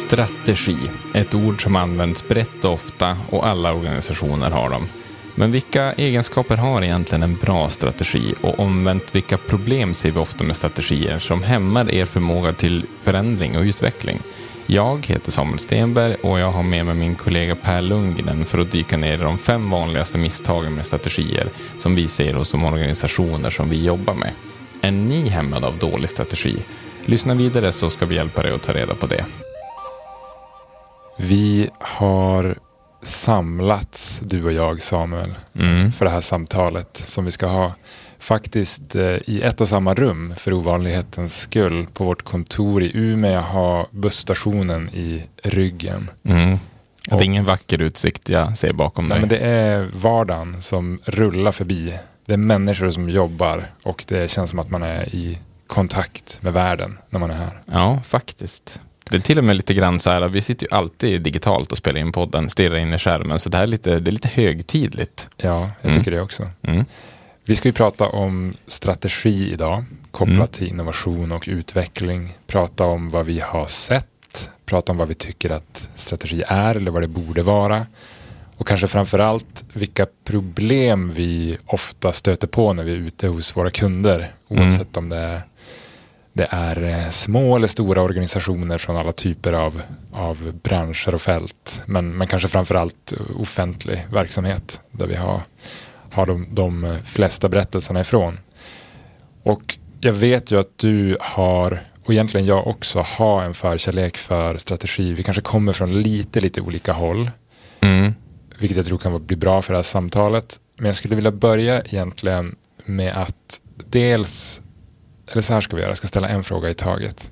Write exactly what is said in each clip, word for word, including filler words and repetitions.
Strategi, ett ord som används brett och ofta och alla organisationer har dem. Men vilka egenskaper har egentligen en bra strategi och omvänt vilka problem ser vi ofta med strategier som hämmar er förmåga till förändring och utveckling? Jag heter Samuel Stenberg och jag har med mig min kollega Per Lundgren för att dyka ner i de fem vanligaste misstagen med strategier som vi ser hos de organisationer som vi jobbar med. Är ni hämmade av dålig strategi? Lyssna vidare så ska vi hjälpa dig att ta reda på det. Vi har samlats, du och jag Samuel, mm. för det här samtalet som vi ska ha faktiskt eh, i ett och samma rum för ovanlighetens skull på vårt kontor i Umeå. Jag har busstationen i ryggen. Mm. Det är ingen vacker utsikt jag ser bakom nej, dig. Men det är vardagen som rullar förbi. Det är människor som jobbar och det känns som att man är i kontakt med världen när man är här. Ja, faktiskt. Det är till och med lite grann så här, vi sitter ju alltid digitalt och spelar in podden, stirrar in i skärmen, så det här är lite, det är lite högtidligt. Ja, jag tycker mm. det också. Mm. Vi ska ju prata om strategi idag, kopplat mm. till innovation och utveckling. Prata om vad vi har sett, prata om vad vi tycker att strategi är eller vad det borde vara. Och kanske framförallt vilka problem vi ofta stöter på när vi är ute hos våra kunder, oavsett mm. om det är Det är små eller stora organisationer från alla typer av, av branscher och fält. Men, men kanske framförallt offentlig verksamhet där vi har, har de, de flesta berättelserna ifrån. Och jag vet ju att du har, och egentligen jag också, har en förkärlek för strategi. Vi kanske kommer från lite, lite olika håll. Mm. Vilket jag tror kan bli bra för det här samtalet. Men jag skulle vilja börja egentligen med att dels... Eller så här ska vi göra, jag ska ställa en fråga i taget.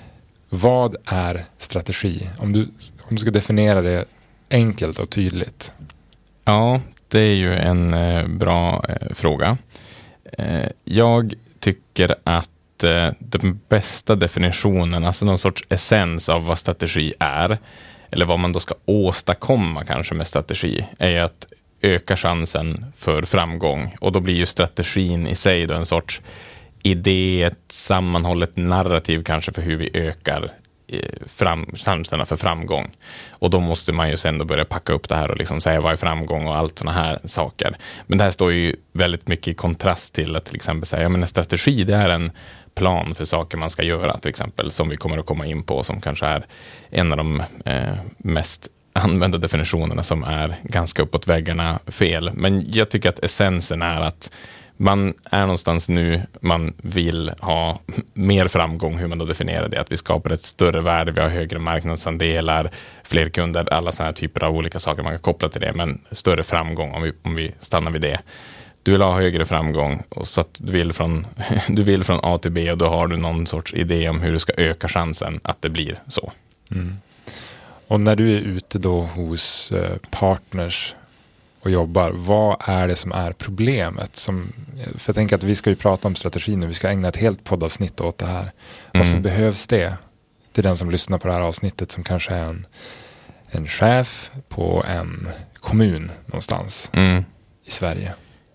Vad är strategi? Om du, om du ska definiera det enkelt och tydligt. Ja, det är ju en eh, bra eh, fråga. Eh, jag tycker att eh, den bästa definitionen, alltså någon sorts essens av vad strategi är, eller vad man då ska åstadkomma kanske med strategi, är att öka chansen för framgång. Och då blir ju strategin i sig då en sorts idé, ett sammanhållet narrativ kanske för hur vi ökar fram, chanserna för framgång. Och då måste man ju sen då börja packa upp det här och liksom säga vad är framgång och allt såna här saker. Men det här står ju väldigt mycket i kontrast till att till exempel säga, ja men en strategi det är en plan för saker man ska göra till exempel, som vi kommer att komma in på, som kanske är en av de eh, mest använda definitionerna som är ganska uppåt väggarna fel. Men jag tycker att essensen är att man är någonstans nu, man vill ha mer framgång, hur man då definierar det. Att vi skapar ett större värde, vi har högre marknadsandelar, fler kunder, alla sådana här typer av olika saker man kan koppla till det. Men större framgång om vi, om vi stannar vid det. Du vill ha högre framgång och så att du vill, från, du vill från A till B och då har du någon sorts idé om hur du ska öka chansen att det blir så. Mm. Och när du är ute då hos partners och jobbar, vad är det som är problemet? Som, för jag tänker att vi ska ju prata om strategi nu, vi ska ägna ett helt poddavsnitt åt det här. Varför mm. behövs det? Till den som lyssnar på det här avsnittet som kanske är en, en chef på en kommun någonstans mm. i Sverige.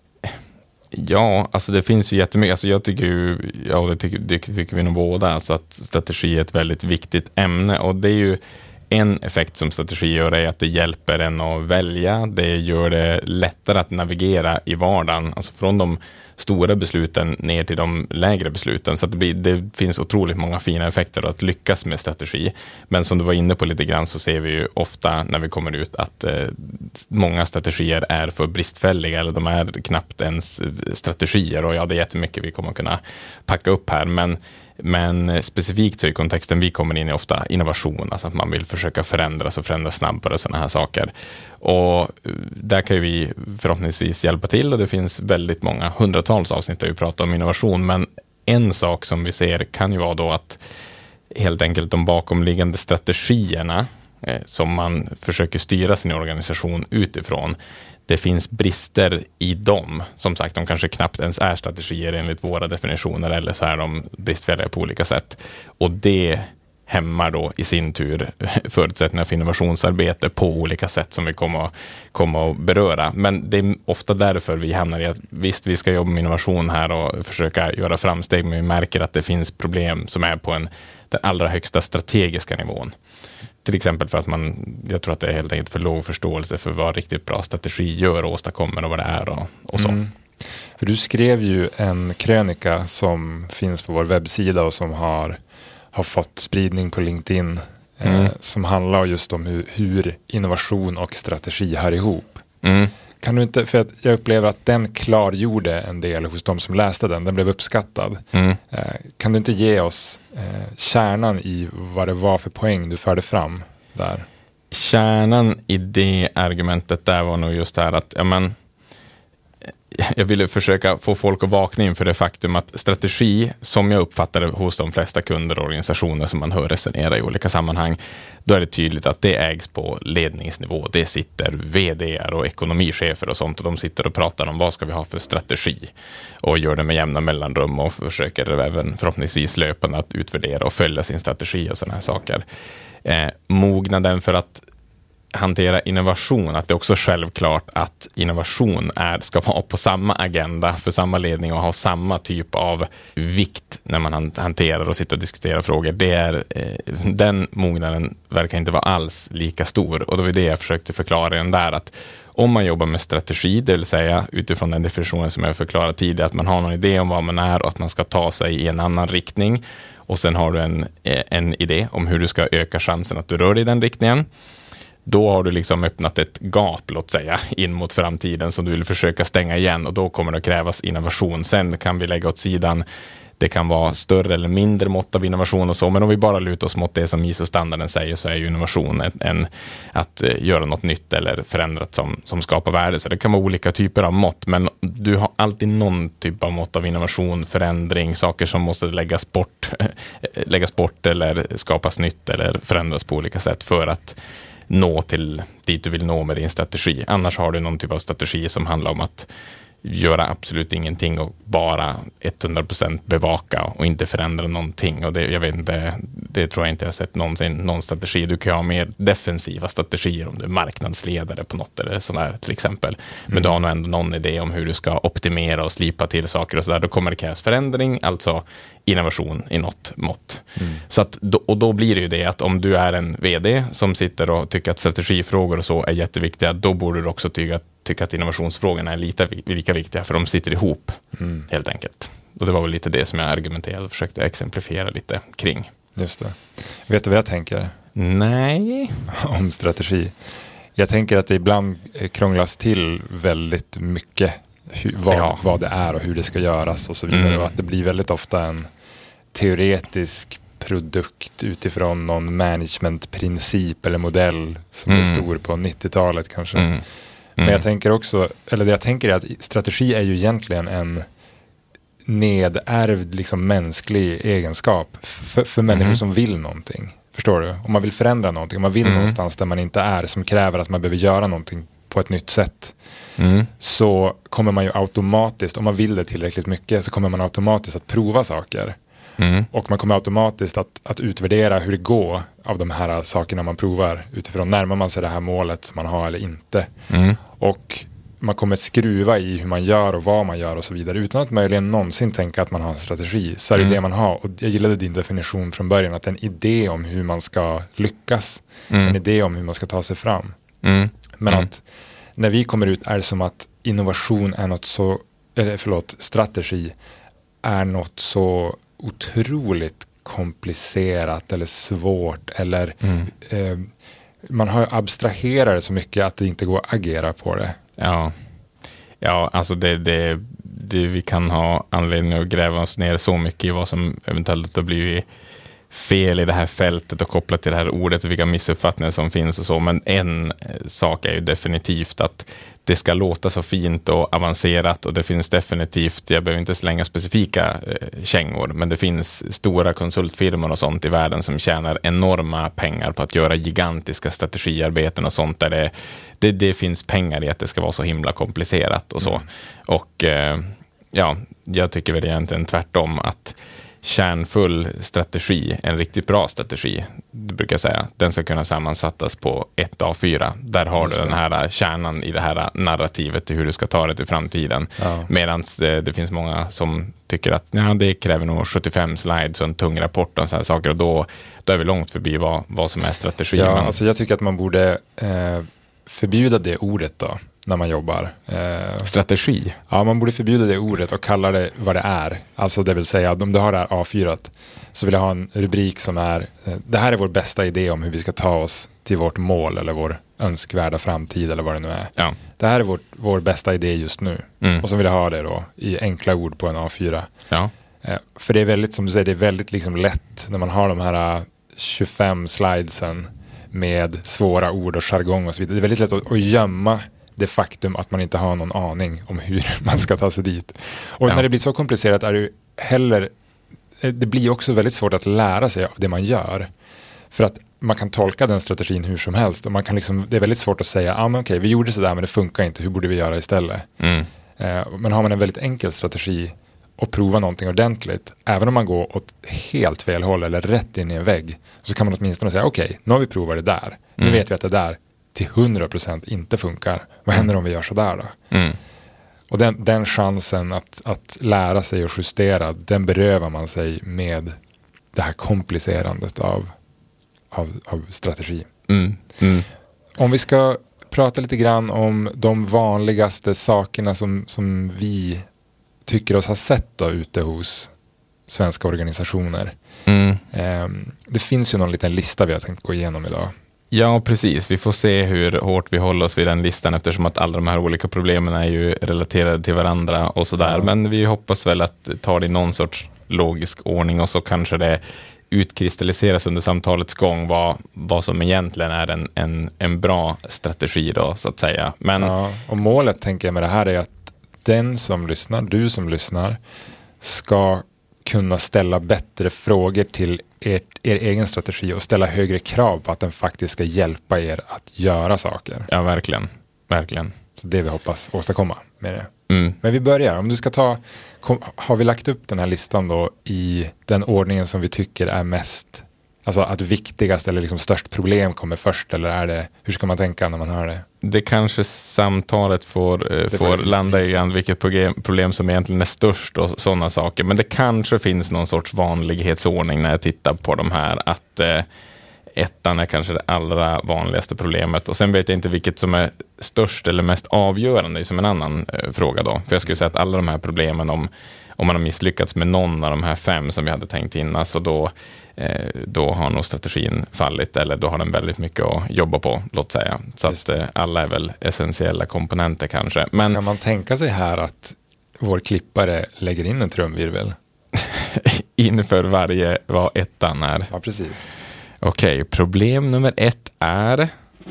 Ja, alltså det finns ju jättemycket. Alltså jag tycker ju, ja det tycker, det tycker vi nog båda, alltså att strategi är ett väldigt viktigt ämne. Och det är ju en effekt som strategi gör är att det hjälper en att välja. Det gör det lättare att navigera i vardagen. Alltså från de stora besluten ner till de lägre besluten. Så att det, blir, det finns otroligt många fina effekter att lyckas med strategi. Men som du var inne på lite grann så ser vi ju ofta när vi kommer ut att eh, många strategier är för bristfälliga. Eller de är knappt ens strategier. Och ja, det är jättemycket vi kommer kunna packa upp här. Men Men specifikt så i kontexten vi kommer in i ofta innovation, alltså att man vill försöka förändras och förändra snabbare och sådana här saker. Och där kan ju vi förhoppningsvis hjälpa till och det finns väldigt många hundratals avsnitt där vi pratar om innovation. Men en sak som vi ser kan ju vara då att helt enkelt de bakomliggande strategierna eh, som man försöker styra sin organisation utifrån, det finns brister i dem. Som sagt, de kanske knappt ens är strategier enligt våra definitioner eller så är de bristfälliga på olika sätt. Och det hämmar då i sin tur förutsättningar för innovationsarbete på olika sätt som vi kommer att, kommer att beröra. Men det är ofta därför vi hamnar i att visst, vi ska jobba med innovation här och försöka göra framsteg, men vi märker att det finns problem som är på en, den allra högsta strategiska nivån. Till exempel för att man, jag tror att det är helt enkelt för låg förståelse för vad riktigt bra strategi gör och åstadkommer och vad det är och, och så. Mm. För du skrev ju en krönika som finns på vår webbsida och som har, har fått spridning på LinkedIn mm. eh, som handlar just om hur, hur innovation och strategi hör ihop. Mm. Kan du inte, för att jag upplever att den klargjorde en del hos de som läste den, den blev uppskattad. Mm. Eh, kan du inte ge oss eh, kärnan i vad det var för poäng du förde fram där? Kärnan i det argumentet där var nog just det här att ja, men, jag ville försöka få folk att vakna in för det faktum att strategi, som jag uppfattar det hos de flesta kunder och organisationer som man hör resonera i olika sammanhang, då är det tydligt att det ägs på ledningsnivå. Det sitter vd:ar och ekonomichefer och sånt och de sitter och pratar om vad ska vi ha för strategi och gör det med jämna mellanrum och försöker även förhoppningsvis löpande att utvärdera och följa sin strategi och sådana här saker. Eh, mognaden för att hantera innovation, att det är också självklart att innovation är, ska vara på samma agenda för samma ledning och ha samma typ av vikt när man hanterar och sitter och diskuterar frågor. Det är, eh, den mognaden verkar inte vara alls lika stor och det var det jag försökte förklara den där, att om man jobbar med strategi, det vill säga utifrån den definitionen som jag förklarade tidigare, att man har någon idé om vad man är och att man ska ta sig i en annan riktning och sen har du en, en idé om hur du ska öka chansen att du rör dig i den riktningen. Då har du liksom öppnat ett gap, låt säga, in mot framtiden som du vill försöka stänga igen och då kommer det att krävas innovation. Sen kan vi lägga åt sidan, det kan vara större eller mindre mått av innovation och så, men om vi bara lutar oss mot det som I S O-standarden säger så är ju innovation en, en, att uh, göra något nytt eller förändrat som, som skapar värde. Så det kan vara olika typer av mått, men du har alltid någon typ av mått av innovation, förändring, saker som måste läggas bort, läggas bort eller skapas nytt eller förändras på olika sätt för att nå till dit du vill nå med din strategi. Annars har du någon typ av strategi som handlar om att göra absolut ingenting och bara hundra procent bevaka och inte förändra någonting. Och det, jag vet inte, det tror jag inte jag har sett någonsin, någon strategi. Du kan ha mer defensiva strategier om du är marknadsledare på något eller sådär till exempel. Men mm. du har nog ändå någon idé om hur du ska optimera och slipa till saker och sådär. Då kommer det krävas förändring, alltså innovation i något mått. Mm. Så att, och då blir det ju det att om du är en vd som sitter och tycker att strategifrågor och så är jätteviktiga, då borde du också tycka att tycker att innovationsfrågorna är lika, lika viktiga för de sitter ihop mm. helt enkelt. Och det var väl lite det som jag argumenterade och försökte exemplifiera lite kring. Just det. Vet du vad jag tänker? Nej. Om strategi. Jag tänker att det ibland krånglas till väldigt mycket hur, vad, ja. vad det är och hur det ska göras och så vidare. Mm. Och att det blir väldigt ofta en teoretisk produkt utifrån någon managementprincip eller modell som mm. är stor på nittiotalet kanske. Mm. Mm. Men jag tänker också, eller det jag tänker är att strategi är ju egentligen en nedärvd liksom mänsklig egenskap för, för människor mm. som vill någonting. Förstår du? Om man vill förändra någonting, om man vill mm. någonstans där man inte är, som kräver att man behöver göra någonting på ett nytt sätt, mm. så kommer man ju automatiskt, om man vill det tillräckligt mycket, så kommer man automatiskt att prova saker. Mm. Och man kommer automatiskt att, att utvärdera hur det går av de här sakerna man provar utifrån närmar man sig det här målet som man har eller inte. Mm. Och man kommer skruva i hur man gör och vad man gör och så vidare utan att möjligen någonsin tänka att man har en strategi. Så är det mm. det man har. Och jag gillade din definition från början, att en idé om hur man ska lyckas, mm. en idé om hur man ska ta sig fram. Mm. Men mm. att när vi kommer ut är det som att innovation är något så, eller förlåt, strategi är något så otroligt komplicerat eller svårt eller mm. eh, man har abstraherat det så mycket att det inte går att agera på det. Ja, ja alltså det, det, det vi kan ha anledning att gräva oss ner så mycket i vad som eventuellt har blivit fel i det här fältet och kopplat till det här ordet och vilka missuppfattningar som finns och så, men en sak är ju definitivt att det ska låta så fint och avancerat och det finns definitivt, jag behöver inte slänga specifika eh, kängor, men det finns stora konsultfirmor och sånt i världen som tjänar enorma pengar på att göra gigantiska strategiarbeten och sånt där det, det, det finns pengar i att det ska vara så himla komplicerat och så. Mm. Och eh, ja, jag tycker väl egentligen tvärtom att kärnfull strategi, en riktigt bra strategi, det brukar jag säga, den ska kunna sammansättas på ett A fyra. Där har du den här kärnan i det här narrativet till hur du ska ta det till framtiden. Ja. Medan det, det finns många som tycker att ja, det kräver nog sjuttiofem slides och en tung rapport och så här saker, och då, då är vi långt förbi vad, vad som är strategi. Ja, Men... alltså jag tycker att man borde eh, förbjuda det ordet då, när man jobbar. Eh, strategi? Ja, man borde förbjuda det ordet och kalla det vad det är. Alltså det vill säga, om du har det här A fyra, så vill jag ha en rubrik som är eh, det här är vår bästa idé om hur vi ska ta oss till vårt mål eller vår önskvärda framtid eller vad det nu är. Ja. Det här är vår, vår bästa idé just nu. Mm. Och så vill jag ha det då i enkla ord på en A fyra. Ja. Eh, för det är väldigt, som du säger, det är väldigt liksom lätt när man har de här uh, tjugofem slidesen med svåra ord och jargong och så vidare. Det är väldigt lätt att, att gömma det faktum att man inte har någon aning om hur man ska ta sig dit. Och ja. när det blir så komplicerat är det heller, det blir också väldigt svårt att lära sig av det man gör. För att man kan tolka den strategin hur som helst. Och man kan liksom, det är väldigt svårt att säga, ah, men okej, vi gjorde sådär men det funkar inte, hur borde vi göra istället? Mm. Eh, men har man en väldigt enkel strategi och prova någonting ordentligt, även om man går åt helt fel håll eller rätt in i en vägg, så kan man åtminstone säga, okej, okay, nu har vi provat det där. Nu mm. vet vi att det där till hundra procent inte funkar. Vad händer om vi gör så där då? Mm. Och den, den chansen att, att lära sig och justera, den berövar man sig med det här komplicerandet av, av, av strategi. Mm. Mm. Om vi ska prata lite grann om de vanligaste sakerna som, som vi tycker oss ha sett då ute hos svenska organisationer. Mm. Um, det finns ju någon liten lista vi har tänkt gå igenom idag. Ja, precis. Vi får se hur hårt vi håller oss vid den listan, eftersom att alla de här olika problemen är ju relaterade till varandra och sådär. Ja. Men vi hoppas väl att ta det i någon sorts logisk ordning, och så kanske det utkristalliseras under samtalets gång vad, vad som egentligen är en, en, en bra strategi då, så att säga. Men... Ja, och målet, tänker jag, med det här är att den som lyssnar, du som lyssnar, ska kunna ställa bättre frågor till er, er egen strategi och ställa högre krav på att den faktiskt ska hjälpa er att göra saker. Ja, verkligen. Verkligen. Så det vi hoppas åstadkomma med det. Mm. Men vi börjar. Om du ska ta, kom, har vi lagt upp den här listan då i den ordningen som vi tycker är mest, alltså att viktigast eller liksom störst problem kommer först, eller är det, hur ska man tänka när man hör det? Det kanske samtalet får, eh, får, får landa i grann vilket problem, problem som egentligen är störst och sådana saker. Men det kanske finns någon sorts vanlighetsordning när jag tittar på de här, att eh, ettan är kanske det allra vanligaste problemet. Och sen vet jag inte vilket som är störst eller mest avgörande som en annan eh, fråga då. För jag skulle säga att alla de här problemen, om, om man har misslyckats med någon av de här fem som vi hade tänkt innan, så då Eh, då har nog strategin fallit, eller då har den väldigt mycket att jobba på, låt säga. Så att eh, alla är väl essentiella komponenter kanske. Men kan man tänka sig här att vår klippare lägger in en trumvirvel? inför varje vad ettan är. Ja, precis. Okej, okay, problem nummer ett är: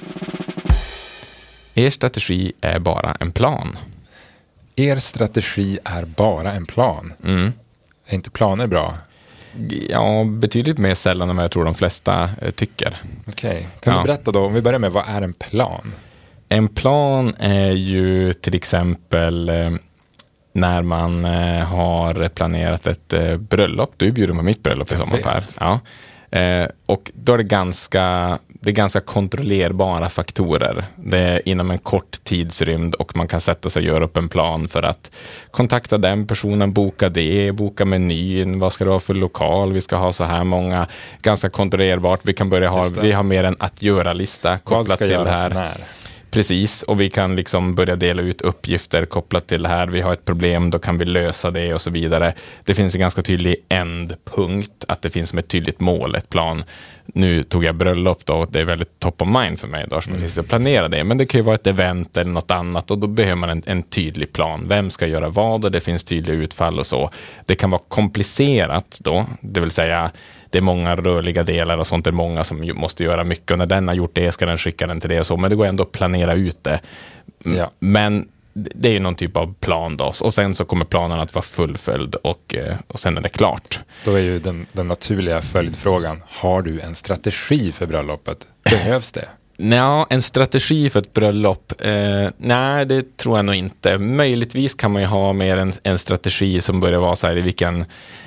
er strategi är bara en plan. Er strategi är bara en plan? Mm. Är inte planer bra? Ja, betydligt mer sällan än vad jag tror de flesta eh, tycker. Okej, okay. Kan ja. du berätta då, om vi börjar med, vad är en plan? En plan är ju till exempel eh, när man eh, har planerat ett eh, bröllop. Du bjuder på mitt bröllop i sommar, Per. Ja. Eh, och då är det ganska, det är ganska kontrollerbara faktorer. Det är inom en kort tidsrymd, och man kan sätta sig och göra upp en plan för att kontakta den personen, boka det, boka menyn, vad ska det vara för lokal, vi ska ha så här många, ganska kontrollerbart. Vi kan börja ha, vi har mer en att göra-lista kopplat till det här. När? Precis, och vi kan liksom börja dela ut uppgifter kopplat till det här. Vi har ett problem, då kan vi lösa det och så vidare. Det finns en ganska tydlig ändpunkt, att det finns som ett tydligt mål, ett plan. Nu tog jag bröllop då, och det är väldigt top of mind för mig då, som mm. jag planerar det. Men det kan ju vara ett event eller något annat, och då behöver man en, en tydlig plan. Vem ska göra vad, och det finns tydliga utfall och så. Det kan vara komplicerat då, det vill säga det är många rörliga delar och sånt, det är många som måste göra mycket, och när den har gjort det ska den skicka den till det och så, men det går ändå att planera ut det. Ja. Men det är ju någon typ av plan då, och sen så kommer planen att vara fullföljd, och, och sen är det klart. Då är ju den, den naturliga följdfrågan: har du en strategi för bröllopet? Behövs det? Ja, en strategi för ett bröllop, eh, nej, det tror jag nog inte. Möjligtvis kan man ju ha mer en, en strategi som börjar vara så här, i vilken,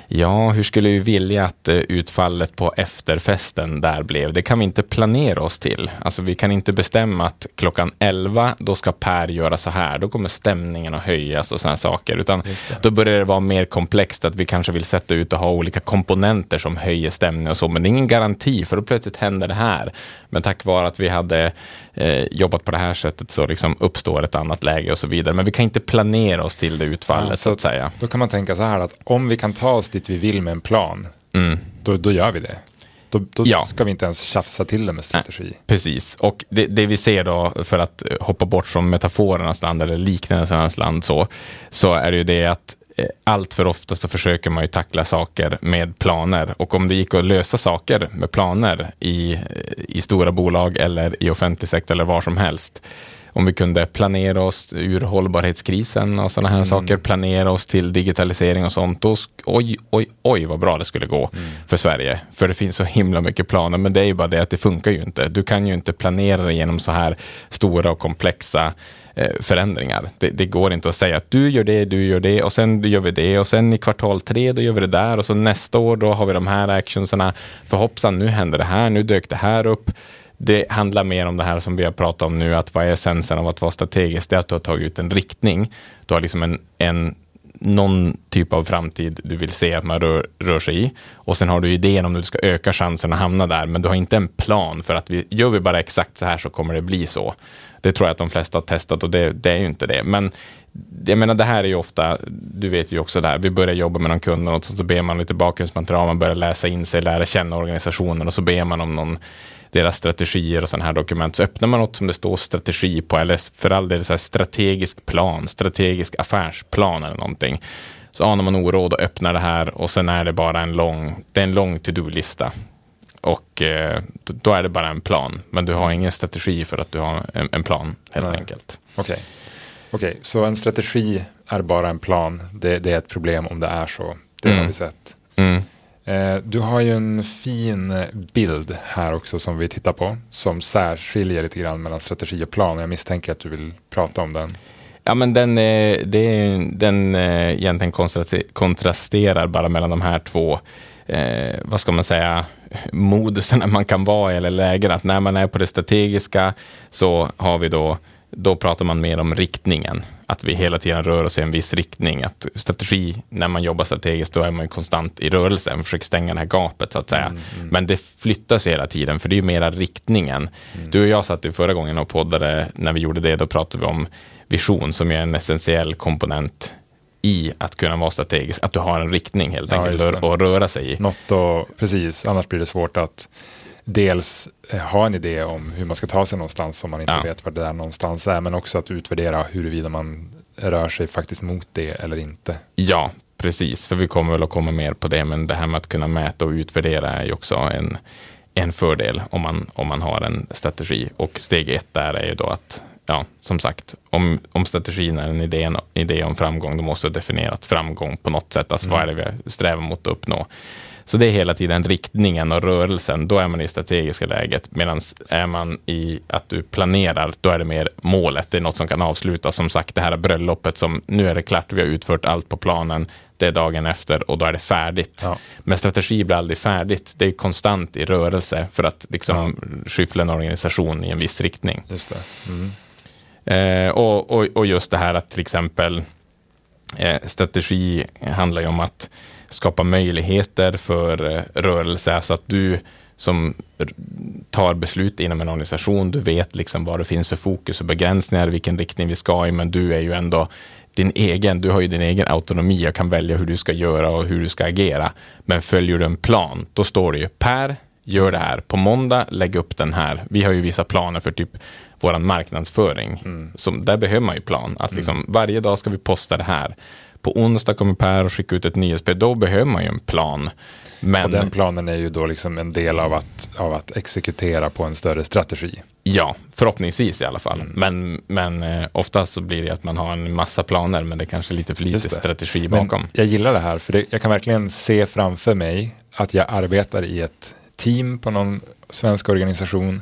Ja, hur skulle vi vilja att eh, utfallet på efterfesten där blev? Det kan vi inte planera oss till. Alltså vi kan inte bestämma att klockan elva då ska Per göra så här. Då kommer stämningen att höjas och sådana saker. Utan då börjar det vara mer komplext att vi kanske vill sätta ut och ha olika komponenter som höjer stämningen och så. Men det är ingen garanti för då plötsligt händer det här. Men tack vare att vi hade eh, jobbat på det här sättet så liksom uppstår ett annat läge och så vidare. Men vi kan inte planera oss till det utfallet ja, så att säga. Då kan man tänka så här att om vi kan ta oss dit vi vill med en plan, mm. då, då gör vi det. Då, då ja. ska vi inte ens tjafsa till det med strategi. Nej, precis. Och det, det vi ser då, för att hoppa bort från metaforernas land eller liknelsernas land så, så är det ju det att allt för ofta så försöker man ju tackla saker med planer. Och om det gick att lösa saker med planer i, i stora bolag eller i offentlig sektor eller var som helst. Om vi kunde planera oss ur hållbarhetskrisen och sådana här mm. saker, planera oss till digitalisering och sånt, då sk- oj, oj, oj vad bra det skulle gå mm. för Sverige. För det finns så himla mycket planer, men det är ju bara det att det funkar ju inte. Du kan ju inte planera genom så här stora och komplexa eh, förändringar. Det, det går inte att säga att du gör det, du gör det och sen gör vi det och sen i kvartal tre då gör vi det där och så nästa år då har vi de här actionsarna. För hoppsan, nu händer det här, nu dök det här upp. Det handlar mer om det här som vi har pratat om nu, att vad är essensen av att vara strategiskt? Det är att du har tagit ut en riktning. Du har liksom en, en, någon typ av framtid du vill se att man rör, rör sig i. Och sen har du idén om du ska öka chansen att hamna där. Men du har inte en plan för att vi, gör vi bara exakt så här så kommer det bli så. Det tror jag att de flesta har testat och det, det är ju inte det. Men jag menar, det här är ju ofta, du vet ju också där, vi börjar jobba med någon kund och så, så ber man lite bakgrundsmaterial, man börjar läsa in sig, lära känna organisationen och så ber man om någon deras strategier och sådana här dokument, så öppnar man något som det står strategi på, eller för all del så här strategisk plan, strategisk affärsplan eller någonting. Så anar man oråd och öppnar det här och sen är det bara en lång, det är en lång to-do-lista. Och eh, då är det bara en plan, men du har ingen strategi för att du har en, en plan helt Nej. enkelt. Okej, okay. okay. Så en strategi är bara en plan, det, det är ett problem om det är så. Det mm. har vi sett. Mm. Du har ju en fin bild här också som vi tittar på, som särskiljer lite grann mellan strategi och plan. Jag misstänker att du vill prata om den. Ja, men den, det, den egentligen kontrasterar bara mellan de här två, eh, vad ska man säga, moduserna man kan vara i eller lägen. Att när man är på det strategiska så har vi då, då pratar man mer om riktningen. Att vi hela tiden rör oss i en viss riktning. Att strategi, när man jobbar strategiskt, då är man ju konstant i rörelse. Man försöker stänga det här gapet så att säga. Mm, mm. Men det flyttas hela tiden, för det är ju mera riktningen. Mm. Du och jag satt ju förra gången och poddade, när vi gjorde det, då pratade vi om vision som är en essentiell komponent i att kunna vara strategisk. Att du har en riktning helt ja, enkelt att röra sig i. Något och, precis, annars blir det svårt att dels ha en idé om hur man ska ta sig någonstans om man inte ja. vet var det där någonstans är, men också att utvärdera huruvida man rör sig faktiskt mot det eller inte. Ja, precis, för vi kommer väl att komma mer på det, men det här med att kunna mäta och utvärdera är ju också en, en fördel om man, om man har en strategi. Och steg ett där är ju då att, ja, som sagt, om, om strategin är en idé, en idé om framgång, då måste du definiera framgång på något sätt, alltså mm. vad är det vi strävar mot att uppnå. Så det är hela tiden riktningen och rörelsen, då är man i strategiska läget. Medan är man i att du planerar, då är det mer målet. Det är något som kan avslutas. Som sagt, det här bröllopet som nu är det klart, vi har utfört allt på planen. Det är dagen efter och då är det färdigt. Ja. Men strategi blir aldrig färdigt. Det är konstant i rörelse för att liksom ja. skyffla en organisation i en viss riktning. Just det. Mm. Eh, och, och, och just det här att till exempel eh, strategi handlar ju om att skapa möjligheter för rörelse, så att du som tar beslut inom en organisation, du vet liksom vad det finns för fokus och begränsningar, vilken riktning vi ska i, men du är ju ändå din egen, du har ju din egen autonomi och kan välja hur du ska göra och hur du ska agera. Men följer du en plan, då står det ju Per, gör det här. På måndag, lägg upp den här. Vi har ju vissa planer för typ våran marknadsföring. Mm. Som, där behöver man ju plan. Att liksom, mm. varje dag ska vi posta det här. På onsdag kommer Per och skicka ut ett nyhetsbrev. Då behöver man ju en plan. Men, och den planen är ju då liksom en del av att, av att exekutera på en större strategi. Ja, förhoppningsvis i alla fall. Mm. Men, men eh, oftast så blir det att man har en massa planer, men det är kanske lite för lite strategi bakom. Men jag gillar det här, för det, jag kan verkligen se framför mig att jag arbetar i ett team på någon svensk organisation.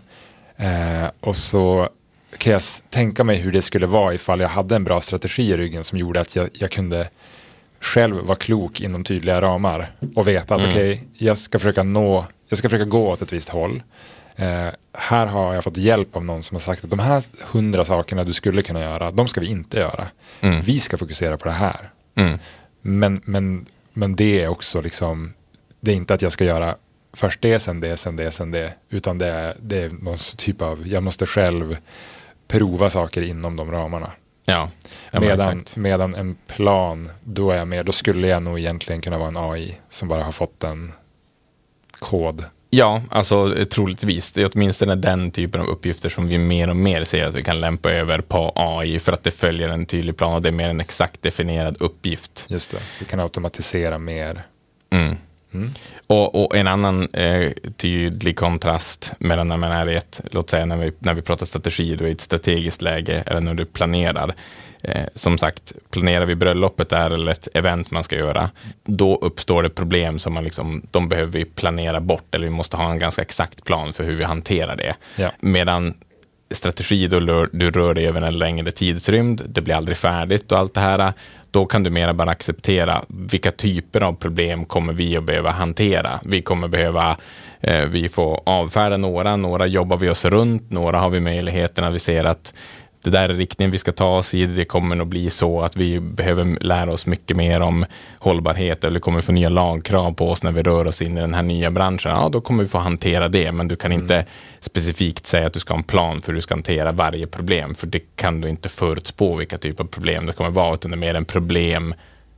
Eh, och så kan jag tänka mig hur det skulle vara ifall jag hade en bra strategi i ryggen som gjorde att jag, jag kunde själv vara klok inom tydliga ramar och veta att Mm. okej, okay, jag ska försöka nå, jag ska försöka gå åt ett visst håll. Eh, här har jag fått hjälp av någon som har sagt att de här hundra sakerna du skulle kunna göra, de ska vi inte göra. Mm. Vi ska fokusera på det här. Mm. Men, men, men det är också liksom, det är inte att jag ska göra först det, sen det, sen det, sen det, utan det är, det är någon typ av, jag måste själv prova saker inom de ramarna. Ja. Ja, men medan, exakt. medan en plan, då är jag med, då skulle jag nog egentligen kunna vara en A I som bara har fått en kod. Ja, alltså troligtvis. Det är åtminstone den typen av uppgifter som vi mer och mer ser att vi kan lämpa över på A I för att det följer en tydlig plan och det är mer en exakt definierad uppgift. Just det, vi kan automatisera mer. Mm. Mm. Och, och en annan eh, tydlig kontrast mellan när man är i ett, låt säga när vi, när vi pratar strategi, då är ett strategiskt läge eller när du planerar. Eh, som sagt, planerar vi bröllopet där eller ett event man ska göra, då uppstår det problem som man liksom, de behöver vi planera bort eller vi måste ha en ganska exakt plan för hur vi hanterar det. Ja. Medan strategi, då rör, du rör dig över en längre tidsrymd, det blir aldrig färdigt och allt det här. Då kan du mera bara acceptera vilka typer av problem kommer vi att behöva hantera. Vi kommer behöva, eh, vi får avfärda några, några jobbar vi oss runt, några har vi möjligheterna, vi ser att det där är riktningen vi ska ta oss i, det kommer nog bli så att vi behöver lära oss mycket mer om hållbarhet eller kommer få nya lagkrav på oss när vi rör oss in i den här nya branschen. Ja, då kommer vi få hantera det, men du kan Mm. inte specifikt säga att du ska ha en plan för hur du ska hantera varje problem, för det kan du inte förutspå vilka typer av problem det kommer vara, utan det är mer en problem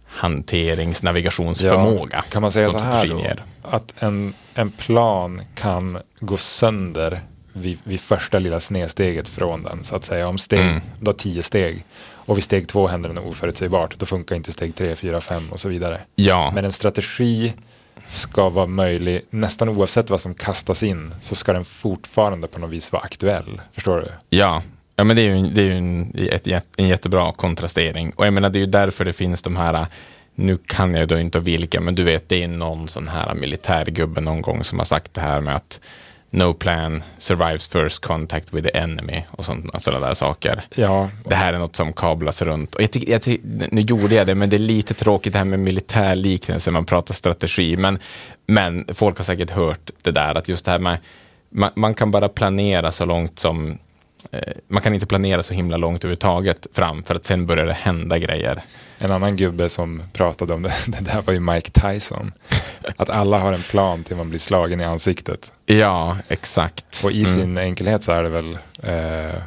hanteringsnavigationsförmåga. Ja, kan man säga som så här strategin då, ger. att en, en plan kan gå sönder vid, vid första lilla snedsteget från den, så att säga. Om steg, Mm. då tio steg, och vid steg två händer det något oförutsägbart, då funkar inte steg tre, fyra, fem och så vidare. Ja, Men en strategi ska vara möjlig, nästan oavsett vad som kastas in, så ska den fortfarande på något vis vara aktuell. Förstår du? ja. Ja, men det är ju, det är ju en, ett, en jättebra kontrastering. Och jag menar, det är ju därför det finns de här, nu kan jag då inte vilka, men du vet, det är någon sån här militärgubbe någon gång som har sagt det här med att no plan survives first contact with the enemy och sådana där saker. Ja. Det här är något som kablas runt. Och jag tycker, jag tycker, nu gjorde jag det, men det är lite tråkigt det här med militärliknelse, man pratar strategi. Men, men folk har säkert hört det där, att just det här med, man, man kan bara planera så långt som, eh, man kan inte planera så himla långt överhuvudtaget fram, för att sen börjar det hända grejer. En annan gubbe som pratade om det, det där var ju Mike Tyson. Att alla har en plan till man blir slagen i ansiktet. Ja, exakt. Och i Mm. sin enkelhet så är det väl eh,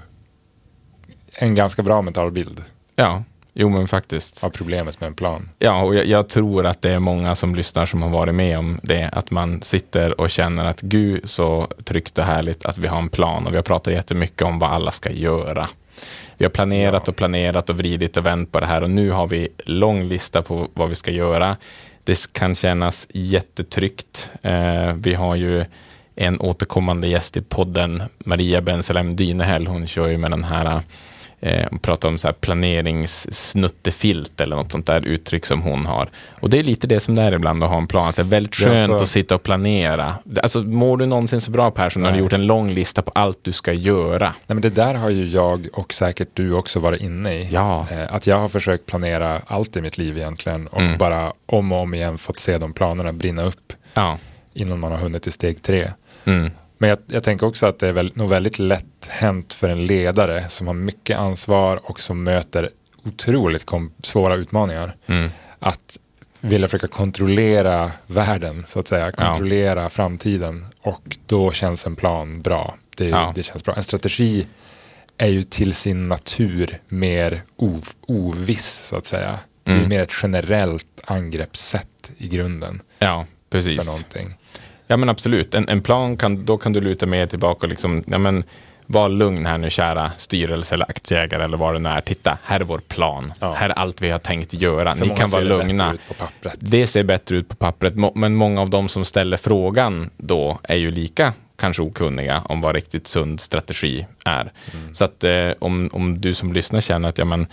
en ganska bra mental bild Ja, jo men faktiskt. av problemet med en plan. Ja, och jag, jag tror att det är många som lyssnar som har varit med om det, att man sitter och känner att gud så tryggt och härligt att vi har en plan, och vi har pratat jättemycket om vad alla ska göra. Vi har planerat Ja. och planerat och vridit och vänt på det här, och nu har vi lång lista på vad vi ska göra. Det kan kännas jättetryggt. Eh, vi har ju en återkommande gäst i podden, Maria Benselem Dynehäll. Hon kör ju med den här, eh, hon pratar om så här planeringssnuttefilt eller något sånt där uttryck som hon har. Och det är lite det som det är ibland att ha en plan, att det är väldigt skönt Ja, så- att sitta och planera. Alltså, mår du någonsin så bra, Persson, när du Nej. gjort en lång lista på allt du ska göra? Nej, men det där har ju jag och säkert du också varit inne i. Ja. Eh, att jag har försökt planera allt i mitt liv egentligen och Mm. bara om och om igen fått se de planerna brinna upp Ja. innan man har hunnit till steg tre. Mm. Men jag, jag tänker också att det är väl, nog väldigt lätt hänt för en ledare som har mycket ansvar och som möter otroligt kom, svåra utmaningar. Mm. Att vilja försöka kontrollera världen, så att säga. Kontrollera framtiden. Och då känns en plan bra. Det, Ja. det känns bra. En strategi är ju till sin natur mer ov, oviss, så att säga. Det är Mm. mer ett generellt angreppssätt i grunden Ja, precis. för någonting. Ja, men absolut. En, en plan, kan, då kan du luta mer tillbaka och liksom, ja men, var lugn här nu, kära styrelse eller aktieägare eller vad det nu är. Titta, här är vår plan. Ja. Här är allt vi har tänkt göra. För Ni många kan vara ser det lugna. bättre ut på pappret. Det ser bättre ut på pappret, Må- men många av dem som ställer frågan då är ju lika kanske okunniga om vad riktigt sund strategi är. Mm. Så att eh, om, om du som lyssnar känner att ja, men,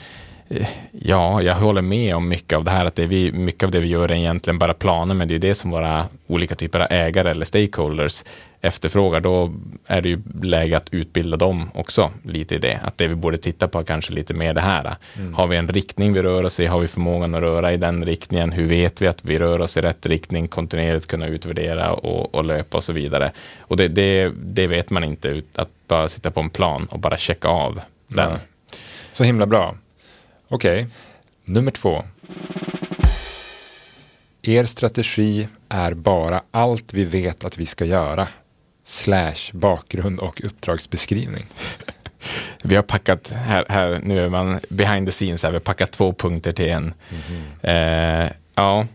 Ja, jag håller med om mycket av det här, att det är vi, mycket av det vi gör är egentligen bara planer, men det är det som våra olika typer av ägare eller stakeholders efterfrågar. Då är det ju läge att utbilda dem också lite i det, att det vi borde titta på kanske lite mer det här. Mm. Har vi en riktning vi rör oss i, har vi förmågan att röra i den riktningen, hur vet vi att vi rör oss i rätt riktning, kontinuerligt kunna utvärdera och, och löpa och så vidare. Och det, det, det vet man inte, att bara sitta på en plan och bara checka av den. Ja. Så himla bra. Okej, okay. Nummer två. Er strategi är bara allt vi vet att vi ska göra. Slash bakgrund och uppdragsbeskrivning. Vi har packat, här, här nu är man behind the scenes, här, vi har packat två punkter till en. Mm-hmm. Eh, ja.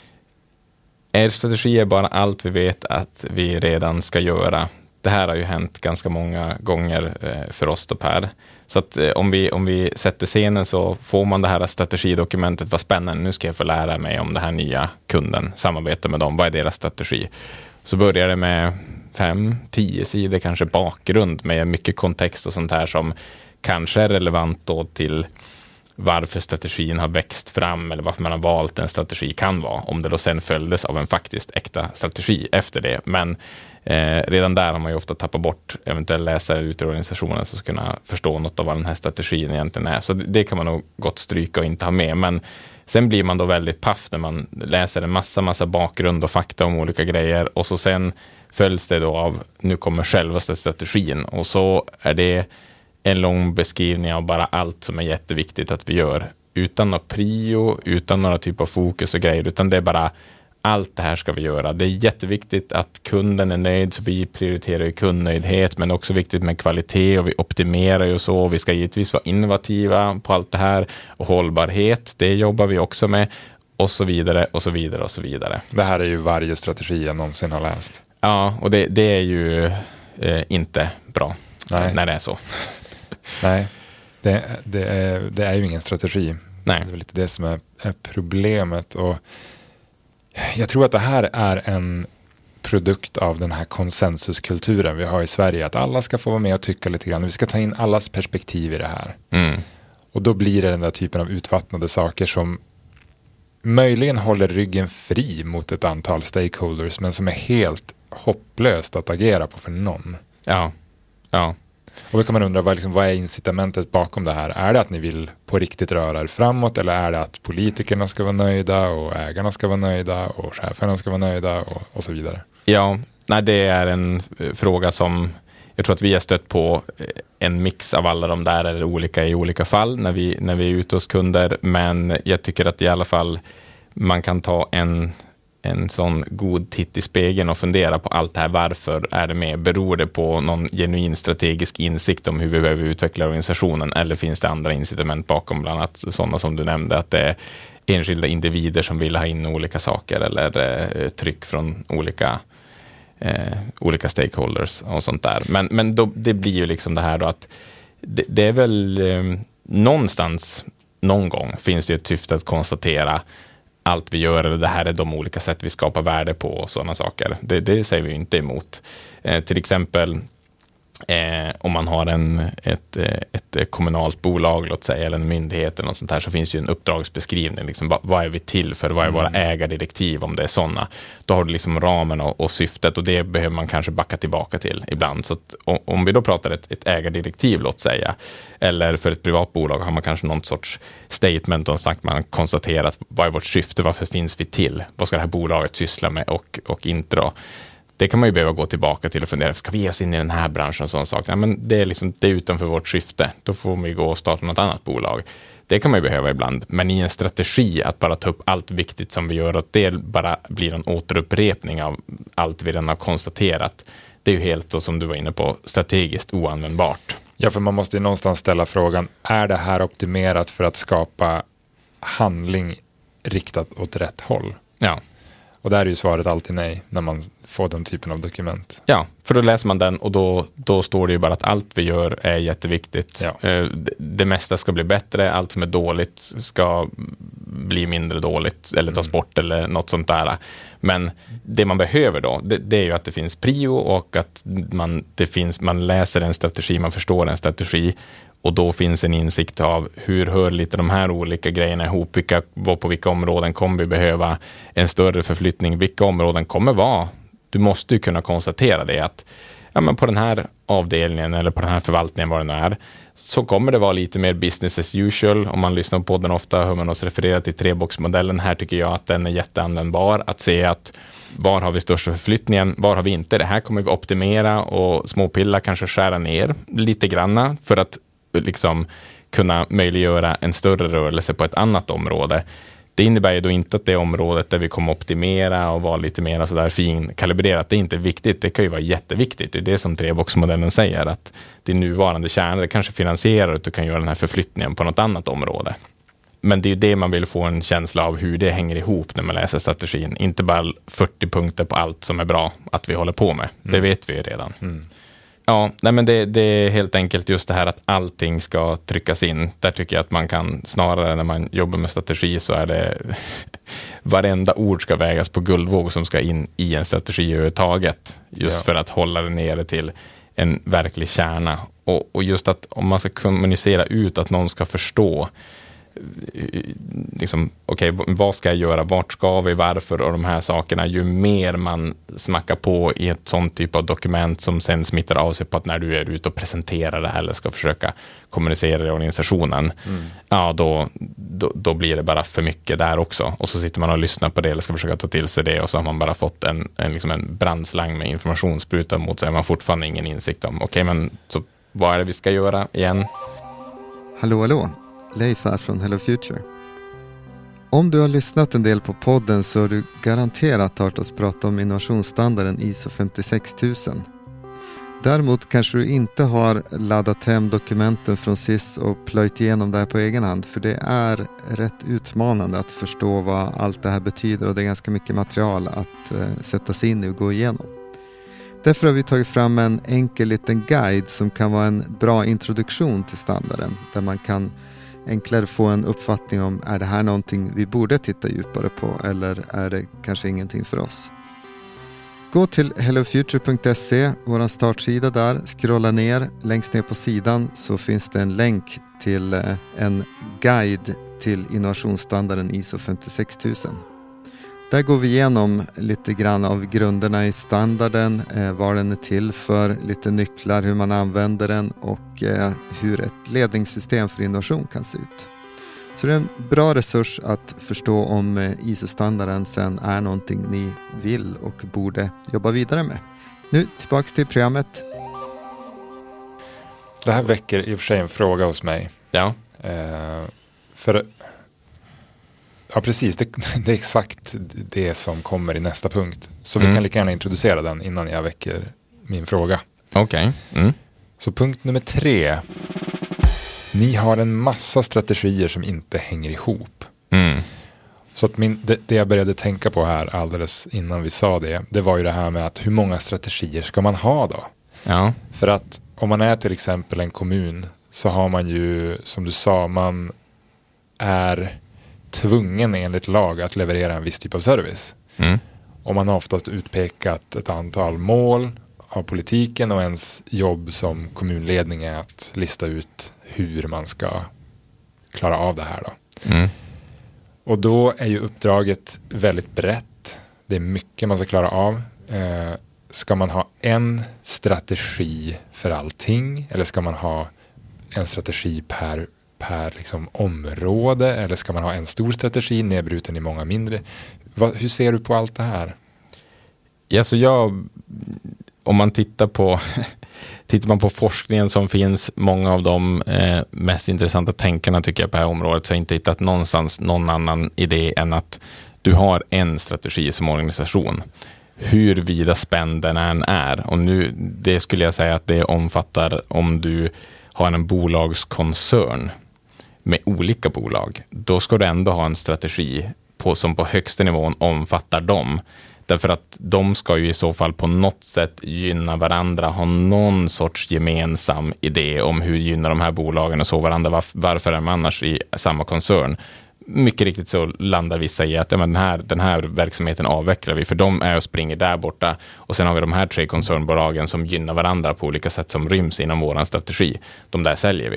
Er strategi är bara allt vi vet att vi redan ska göra. Det här har ju hänt ganska många gånger eh, för oss då, Per. Så att eh, om, vi, om vi sätter scenen så får man det här strategidokumentet, vad spännande, nu ska jag få lära mig om det här nya kunden, samarbeta med dem, vad är deras strategi? Så börjar det med fem, tio sidor kanske bakgrund med mycket kontext och sånt här som kanske är relevant då till varför strategin har växt fram eller varför man har valt en strategi kan vara, om det då sen följdes av en faktiskt äkta strategi efter det. Men eh, redan där har man ju ofta tappat bort eventuella läsare ut i organisationen som ska kunna förstå något av vad den här strategin egentligen är. Så det, det kan man nog gott stryka och inte ha med. Men sen blir man då väldigt paff när man läser en massa, massa bakgrund och fakta om olika grejer, och så sen följs det då av, nu kommer självaste strategin, och så är det en lång beskrivning av bara allt som är jätteviktigt att vi gör, utan något prio, utan några typ av fokus och grejer, utan det är bara allt det här ska vi göra. Det är jätteviktigt att kunden är nöjd, så vi prioriterar ju kundnöjdhet, men också viktigt med kvalitet, och vi optimerar ju så, och vi ska givetvis vara innovativa på allt det här, och hållbarhet, det jobbar vi också med, och så vidare och så vidare och så vidare. Det här är ju varje strategi jag någonsin har läst. Ja, och det, det är ju eh, inte bra. Nej. När det är så. Nej, det, det, är, det är ju ingen strategi. Nej. Det är lite det som är, är problemet. Och jag tror att det här är en produkt av den här konsensuskulturen vi har i Sverige. Att alla ska få vara med och tycka lite grann. Vi ska ta in allas perspektiv i det här. Mm. Och då blir det den där typen av utvattnade saker som möjligen håller ryggen fri mot ett antal stakeholders, men som är helt hopplöst att agera på för någon. Ja, ja. Och då kan man undra, vad, liksom, vad är incitamentet bakom det här? Är det att ni vill på riktigt röra er framåt, eller är det att politikerna ska vara nöjda och ägarna ska vara nöjda och cheferna ska vara nöjda och, och så vidare? Ja, nej, det är en fråga som jag tror att vi har stött på en mix av alla de där, eller olika i olika fall när vi, när vi är ute hos kunder, men jag tycker att i alla fall man kan ta en en sån god titt i spegeln och fundera på allt det här. Varför är det med? Beror det på någon genuin strategisk insikt om hur vi behöver utveckla organisationen, eller finns det andra incitament bakom, bland annat sådana som du nämnde, att det är enskilda individer som vill ha in olika saker, eller eh, tryck från olika eh, olika stakeholders och sånt där. Men, men då, det blir ju liksom det här då att det, det är väl eh, någonstans, någon gång finns det ett syfte att konstatera allt vi gör, eller det här är de olika sätt vi skapar värde på och sådana saker. Det, det säger vi inte emot. Eh, till exempel eh, om man har en, ett, ett kommunalt bolag, låt säga, eller en myndighet eller något sånt här, så finns ju en uppdragsbeskrivning. Liksom, vad, vad är vi till för? Vad är våra ägardirektiv, om det är sådana? Då har du liksom ramen och, och syftet, och det behöver man kanske backa tillbaka till ibland. Så att, om, om vi då pratar ett, ett ägardirektiv, låt säga, eller för ett privat bolag har man kanske någon sorts statement och sagt, man konstaterat vad är vårt syfte, varför finns vi till, vad ska det här bolaget syssla med och, och inte då. Det kan man ju behöva gå tillbaka till och fundera, ska vi ge oss in i den här branschen och sån sak? Nej, men det är liksom, det är utanför vårt syfte, då får vi gå och starta något annat bolag. Det kan man ju behöva ibland, men i en strategi att bara ta upp allt viktigt som vi gör, och det bara blir en återupprepning av allt vi redan har konstaterat, det är ju helt, och som du var inne på, strategiskt oanvändbart. Ja, för man måste ju någonstans ställa frågan, är det här optimerat för att skapa handling riktat åt rätt håll? Ja. Och där är ju svaret alltid nej när man får den typen av dokument. Ja, för då läser man den, och då, då står det ju bara att allt vi gör är jätteviktigt. Ja. Det, det mesta ska bli bättre, allt som är dåligt ska bli mindre dåligt eller tas bort mm. eller något sånt där. Men det man behöver då, det, det är ju att det finns prio, och att man, det finns, man läser en strategi, man förstår en strategi, Och då finns en insikt av hur hör lite de här olika grejerna ihop, vilka, på vilka områden kommer vi behöva en större förflyttning, vilka områden kommer vara. Du måste ju kunna konstatera det att ja, men på den här avdelningen eller på den här förvaltningen, vad det nu är, så kommer det vara lite mer business as usual. Om man lyssnar på den ofta hör man oss referera till treboxmodellen. Här tycker jag att den är jätteanvändbar. Att se att var har vi största förflyttningen, var har vi inte. Det här kommer vi optimera och småpilla, kanske skära ner lite granna för att liksom kunna möjliggöra en större rörelse på ett annat område. Det innebär ju då inte att det området där vi kommer optimera och vara lite mer sådär finkalibrerat, det är inte viktigt. Det kan ju vara jätteviktigt. Det är det som treboxmodellen säger, att din nuvarande kärna, det kanske finansierar att du kan göra den här förflyttningen på något annat område. Men det är ju det man vill få en känsla av hur det hänger ihop när man läser strategin. Inte bara fyrtio punkter på allt som är bra att vi håller på med. Mm. Det vet vi ju redan. Mm. Ja, nej men det, det är helt enkelt just det här att allting ska tryckas in. Där tycker jag att man kan, snarare när man jobbar med strategi så är det varenda ord ska vägas på guldvåg som ska in i en strategi överhuvudtaget. Just ja. För att hålla det nere till en verklig kärna. Och, och just att om man ska kommunicera ut att någon ska förstå liksom, okej, okay, vad ska jag göra, vart ska vi, varför och de här sakerna, ju mer man smackar på i ett sånt typ av dokument som sen smittar av sig på att när du är ute och presenterar det här eller ska försöka kommunicera i organisationen, mm. ja då, då, då blir det bara för mycket där också, och så sitter man och lyssnar på det eller ska försöka ta till sig det, och så har man bara fått en, en, liksom en brandslang med informationsspruta mot sig, har man fortfarande ingen insikt om, okej okay, men så vad är det vi ska göra igen? Hallå, hallå. Leif här från Hello Future. Om du har lyssnat en del på podden så har du garanterat hört oss prata om innovationsstandarden I S O femtiosex tusen. Däremot kanske du inte har laddat hem dokumenten från S I S och plöjt igenom det här på egen hand, för det är rätt utmanande att förstå vad allt det här betyder, och det är ganska mycket material att eh, sätta sig in i och gå igenom. Därför har vi tagit fram en enkel liten guide som kan vara en bra introduktion till standarden, där man kan enklare få en uppfattning om, är det här någonting vi borde titta djupare på eller är det kanske ingenting för oss. Gå till hellofuture punkt se, vår startsida där, scrolla ner, längst ner på sidan så finns det en länk till en guide till innovationsstandarden I S O femtiosex tusen. Där går vi igenom lite grann av grunderna i standarden, eh, vad den är till för, lite nycklar, hur man använder den och eh, hur ett ledningssystem för innovation kan se ut. Så det är en bra resurs att förstå om eh, I S O-standarden sen är någonting ni vill och borde jobba vidare med. Nu tillbaka till programmet. Det här väcker i och för sig en fråga hos mig. Ja. Eh, för... Ja, precis. Det, det är exakt det som kommer i nästa punkt. Så mm. vi kan lika gärna introducera den innan jag väcker min fråga. Okej. Okay. Mm. Så punkt nummer tre. Ni har en massa strategier som inte hänger ihop. Mm. Så att min, det, det jag började tänka på här alldeles innan vi sa det, det var ju det här med att hur många strategier ska man ha då? Ja. För att om man är till exempel en kommun så har man ju, som du sa, man är tvungen enligt lag att leverera en viss typ av service. Mm. Och man har oftast utpekat ett antal mål av politiken, och ens jobb som kommunledning är att lista ut hur man ska klara av det här då. Mm. Och då är ju uppdraget väldigt brett. Det är mycket man ska klara av. Eh, ska man ha en strategi för allting, eller ska man ha en strategi per per liksom område, eller ska man ha en stor strategi nedbruten i många mindre? Vad, hur ser du på allt det här? Ja, så jag, om man tittar på tittar man på forskningen som finns, många av de eh, mest intressanta tänkarna tycker jag på det här området, så har jag inte hittat någonstans någon annan idé än att du har en strategi som organisation. Hur vida spänd den än är. Och nu, det skulle jag säga att det omfattar om du har en bolagskoncern med olika bolag, då ska du ändå ha en strategi på, som på högsta nivån omfattar dem. Därför att de ska ju i så fall på något sätt gynna varandra, ha någon sorts gemensam idé om hur gynnar de här bolagen och så varandra, var, varför är man annars i samma koncern. Mycket riktigt så landar vissa i att ja, men den, här, den här verksamheten avvecklar vi, för de är och springer där borta, och sen har vi de här tre koncernbolagen som gynnar varandra på olika sätt som ryms inom våran strategi. De där säljer vi.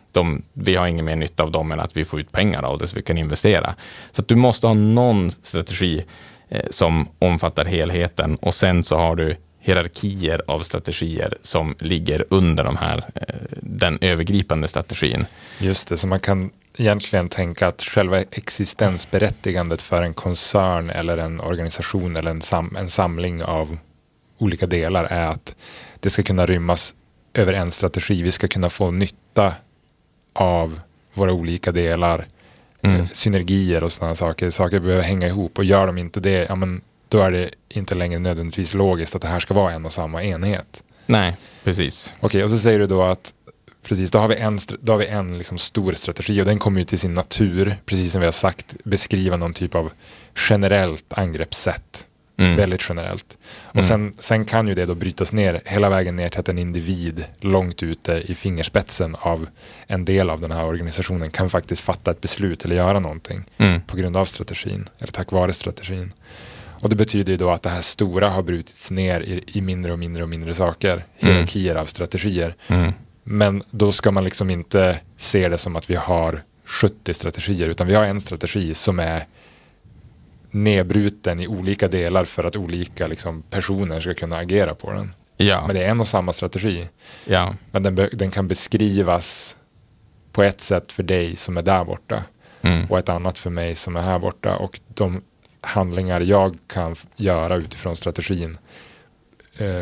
de, vi har ingen mer nytta av dem än att vi får ut pengar av det så vi kan investera. Så att du måste ha någon strategi eh, som omfattar helheten, och sen så har du hierarkier av strategier som ligger under de här, eh, den övergripande strategin. Just det, så man kan egentligen tänka att själva existensberättigandet för en koncern eller en organisation eller en, sam- en samling av olika delar är att det ska kunna rymmas över en strategi. Vi ska kunna få nytta av våra olika delar, mm. synergier och sådana saker. Saker behöver hänga ihop, och gör de inte det, ja, men då är det inte längre nödvändigtvis logiskt att det här ska vara en och samma enhet. Nej, precis. Okej, och så säger du då att precis, då har vi en, då har vi en liksom stor strategi, och den kommer ju till sin natur, precis som vi har sagt, beskriva någon typ av generellt angreppssätt. Mm. Väldigt generellt. Och mm. sen, sen kan ju det då brytas ner hela vägen ner till att en individ långt ute i fingerspetsen av en del av den här organisationen kan faktiskt fatta ett beslut eller göra någonting mm. på grund av strategin, eller tack vare strategin. Och det betyder ju då att det här stora har brutits ner i, i mindre och mindre och mindre saker, hierarkier mm. av strategier. Mm. Men då ska man liksom inte se det som att vi har sjuttio strategier, utan vi har en strategi som är nedbruten i olika delar för att olika liksom, personer ska kunna agera på den. Ja. Men det är en och samma strategi. Ja. Men den, be- den kan beskrivas på ett sätt för dig som är där borta mm. och ett annat för mig som är här borta. Och de handlingar jag kan f- göra utifrån strategin eh,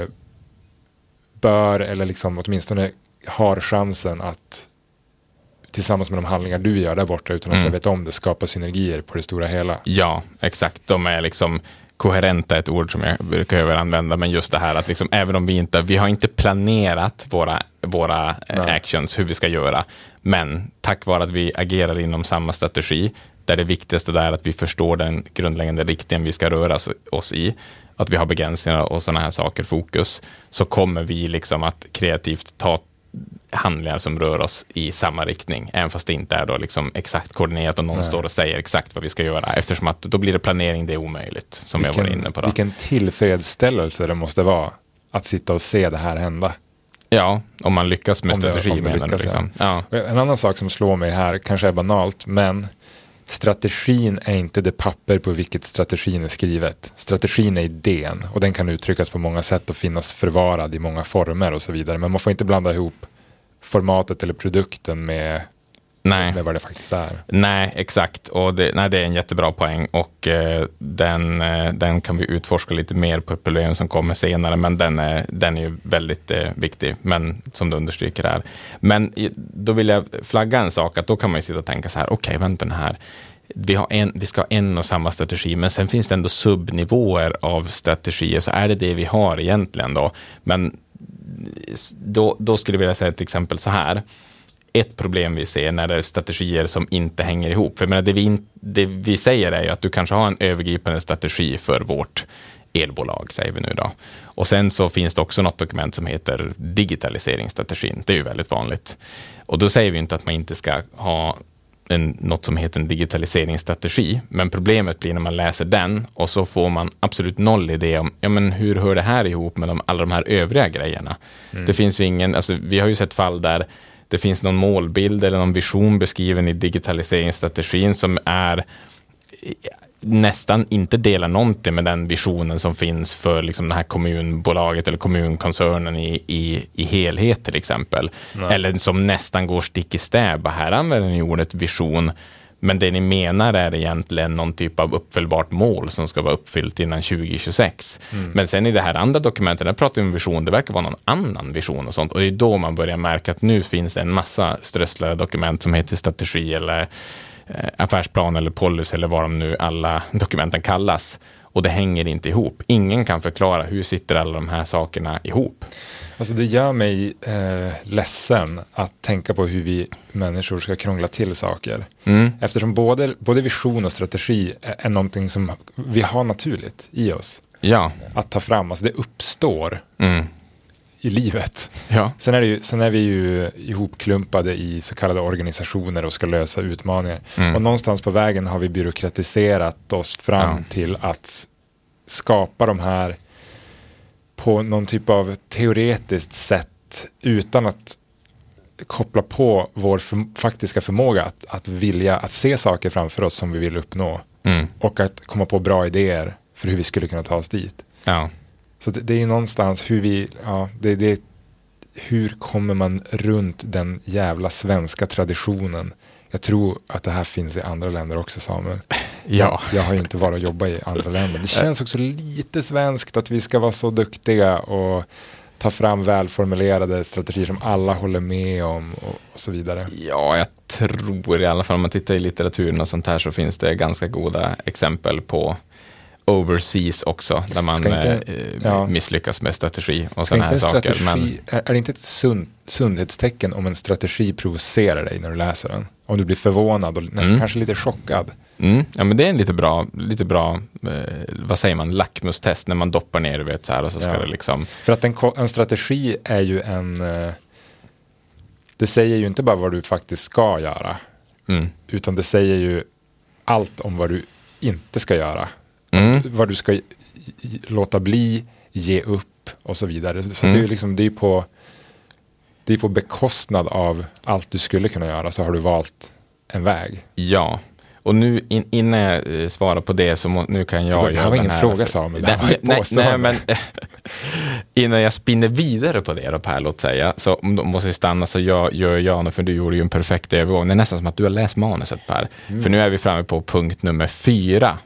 bör, eller liksom åtminstone har chansen att tillsammans med de handlingar du gör där borta utan att mm. jag vet om det, skapa synergier på det stora hela. Ja, exakt. De är liksom koherenta, ett ord som jag brukar överanvända, men just det här att liksom, även om vi inte, vi har inte planerat våra, våra actions, hur vi ska göra, men tack vare att vi agerar inom samma strategi, där det viktigaste är att vi förstår den grundläggande riktningen vi ska röra oss i, att vi har begränsningar och sådana här saker, fokus, så kommer vi liksom att kreativt ta handlingar som rör oss i samma riktning, även fast det inte är då liksom exakt koordinerat och någon Nej. står och säger exakt vad vi ska göra, eftersom att då blir det planering, det är omöjligt, som vilken, jag var inne på då. Vilken tillfredsställelse det måste vara att sitta och se det här hända. Ja, om man lyckas med om det, strategi om det menar lyckas, liksom. ja. Ja. En annan sak som slår mig här, kanske är banalt, men strategin är inte det papper på vilket strategin är skrivet. Strategin är idén, och den kan uttryckas på många sätt och finnas förvarad i många former och så vidare. Men man får inte blanda ihop formatet eller produkten med, nej. med vad det faktiskt är. Nej, exakt. Och det, nej, det är en jättebra poäng, och eh, den, eh, den kan vi utforska lite mer på ett problem som kommer senare, men den är, den är ju väldigt eh, viktig, men som du understryker här. Men då vill jag flagga en sak, att då kan man ju sitta och tänka så här, okej, okay, vänta den här. Vi, har en, vi ska ha en och samma strategi, men sen finns det ändå subnivåer av strategier, så är det det vi har egentligen då. Men då, då skulle jag vilja säga till exempel så här. Ett problem vi ser när det är strategier som inte hänger ihop. För jag menar, det, vi in, det vi säger är ju att du kanske har en övergripande strategi för vårt elbolag, säger vi nu då. Och sen så finns det också något dokument som heter digitaliseringsstrategin. Det är ju väldigt vanligt. Och då säger vi inte att man inte ska ha en, något som heter en digitaliseringsstrategi. Men problemet blir när man läser den och så får man absolut noll idé om, ja men hur hör det här ihop med de, alla de här övriga grejerna? Mm. Det finns ju ingen, alltså vi har ju sett fall där det finns någon målbild eller någon vision beskriven i digitaliseringsstrategin som är nästan inte delar någonting med den visionen som finns för liksom det här kommunbolaget eller kommunkoncernen i, i, i helhet till exempel. Nej. Eller som nästan går stick i stäv. Här använder ni ordet vision, men det ni menar är egentligen någon typ av uppfyllbart mål som ska vara uppfyllt innan tjugo tjugosex. Mm. Men sen i det här andra dokumentet, där pratar vi om vision, det verkar vara någon annan vision och sånt. Och det är då man börjar märka att nu finns det en massa strösslade dokument som heter strategi eller affärsplan eller policy eller vad de nu alla dokumenten kallas, och det hänger inte ihop. Ingen kan förklara hur sitter alla de här sakerna ihop. Alltså det gör mig eh, ledsen att tänka på hur vi människor ska krångla till saker. Mm. Eftersom både, både vision och strategi är, är någonting som vi har naturligt i oss. Ja. Att ta fram, alltså det uppstår mm. i livet. Ja. Sen är, det ju, sen är vi ju ihopklumpade i så kallade organisationer och ska lösa utmaningar. Mm. Och någonstans på vägen har vi byråkratiserat oss fram ja. till att skapa de här på någon typ av teoretiskt sätt utan att koppla på vår för, faktiska förmåga att, att vilja, att se saker framför oss som vi vill uppnå. Mm. Och att komma på bra idéer för hur vi skulle kunna ta oss dit. Ja. Så det, det är någonstans hur vi, ja, det, det, hur kommer man runt den jävla svenska traditionen? Jag tror att det här finns i andra länder också, Samuel. Ja. Jag, jag har ju inte varit och jobbat i andra länder. Det känns också lite svenskt att vi ska vara så duktiga och ta fram välformulerade strategier som alla håller med om och, och så vidare. Ja, jag tror i alla fall om man tittar i litteraturen och sånt här så finns det ganska goda exempel på overseas också, där man inte, eh, ja. misslyckas med strategi och sådana här saker. Men är, är det inte ett sund, sundhetstecken om en strategi provocerar dig när du läser den? Om du blir förvånad och nästan mm. kanske lite chockad. Mm. Ja, men det är en lite bra, lite bra eh, vad säger man, lackmustest när man doppar ner, du vet, så här, och så ska ja. det liksom... För att en, en strategi är ju en... Eh, det säger ju inte bara vad du faktiskt ska göra, mm. utan det säger ju allt om vad du inte ska göra. Mm. Alltså, vad du ska j- j- låta bli, ge upp och så vidare. Så mm. det är ju liksom, det är på, det är på bekostnad av allt du skulle kunna göra, så har du valt en väg. Ja. Och nu in, innan jag eh, svarar på det så må, nu kan jag... Det här var ingen här fråga, Samuel. Det här var nej, nej, men innan jag spinner vidare på det då, Per, låt säga, så då måste vi stanna, så jag, gör jag, för du gjorde ju en perfekt övergång. Det är nästan som att du har läst manuset, Per. Mm. För nu är vi framme på punkt nummer fyra.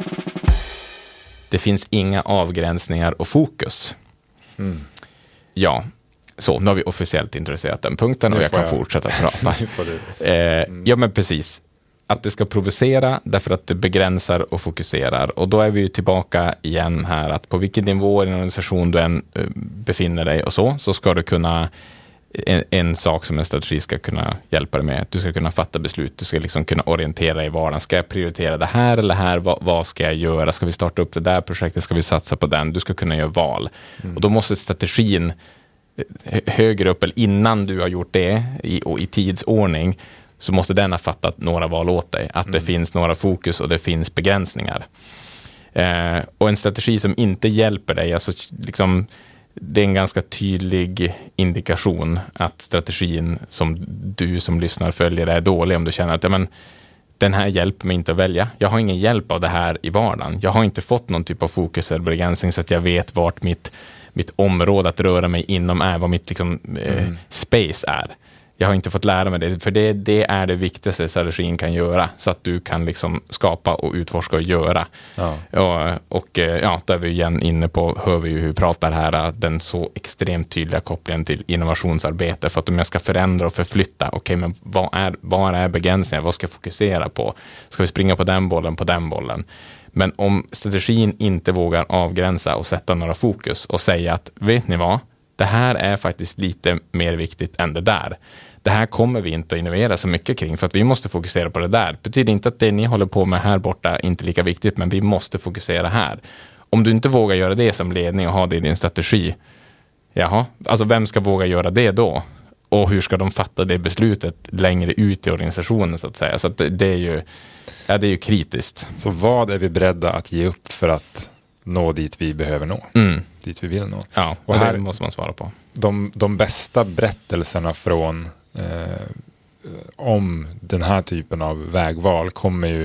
Det finns inga avgränsningar och fokus. Mm. Ja, så nu har vi officiellt introducerat den punkten och jag kan jag. fortsätta prata. eh, mm. Ja, men precis. Att det ska provocera därför att det begränsar och fokuserar. Och då är vi ju tillbaka igen här att på vilken nivå i en organisation du än uh, befinner dig och så, så ska du kunna, en, en sak som en strategi ska kunna hjälpa dig med, du ska kunna fatta beslut, du ska liksom kunna orientera dig i vardagen. Ska jag prioritera det här eller här? Vad, vad ska jag göra? Ska vi starta upp det där projektet? Ska vi satsa på den? Du ska kunna göra val. Mm. Och då måste strategin högre upp, eller innan du har gjort det i, och i tidsordning, så måste den ha fattat några val åt dig. Att mm. det finns några fokus och det finns begränsningar. Eh, och en strategi som inte hjälper dig, alltså liksom, det är en ganska tydlig indikation att strategin som du som lyssnar följer är dålig, om du känner att ja, men, den här hjälper mig inte att välja. Jag har ingen hjälp av det här i vardagen. Jag har inte fått någon typ av fokus eller begränsning så att jag vet vart mitt, mitt område att röra mig inom är, vad mitt liksom, eh, mm. space är. Jag har inte fått lära mig det, för det, det är det viktigaste strategin kan göra, så att du kan liksom skapa och utforska och göra. Ja. Och, och ja, där är vi igen inne på, hör vi ju hur vi pratar här, den så extremt tydliga kopplingen till innovationsarbete. För att om jag ska förändra och förflytta, okej, okay, men vad är, vad är begränsningar? Vad ska jag fokusera på? Ska vi springa på den bollen, på den bollen? Men om strategin inte vågar avgränsa och sätta några fokus och säga att, vet ni vad? Det här är faktiskt lite mer viktigt än det där. Det här kommer vi inte att innovera så mycket kring, för att vi måste fokusera på det där. Det betyder inte att det ni håller på med här borta är inte lika viktigt, men vi måste fokusera här. Om du inte vågar göra det som ledning och ha det i din strategi, jaha, alltså vem ska våga göra det då? Och hur ska de fatta det beslutet längre ut i organisationen, så att säga? Så att det, det är ju, ja, det är ju kritiskt. Så vad är vi beredda att ge upp för att nå dit vi behöver nå? Mm. Dit vi vill nå. Ja, och här måste man svara på. De, de bästa berättelserna från eh, om den här typen av vägval kommer ju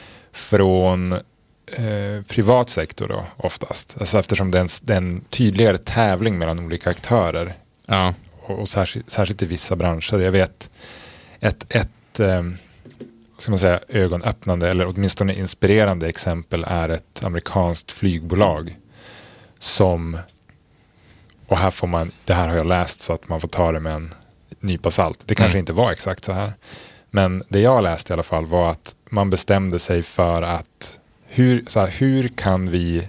från eh, privat sektor då, oftast. Alltså eftersom det är en, det är en tydligare tävling mellan olika aktörer. Ja. Och, och särskilt, särskilt i vissa branscher. Jag vet ett, ett eh, ska man säga, ögonöppnande eller åtminstone inspirerande exempel är ett amerikanskt flygbolag som, och här får man, det här har jag läst så att man får ta det med en nypa salt. Det kanske mm. inte var exakt så här. Men det jag läste i alla fall var att man bestämde sig för att hur, så här, hur kan vi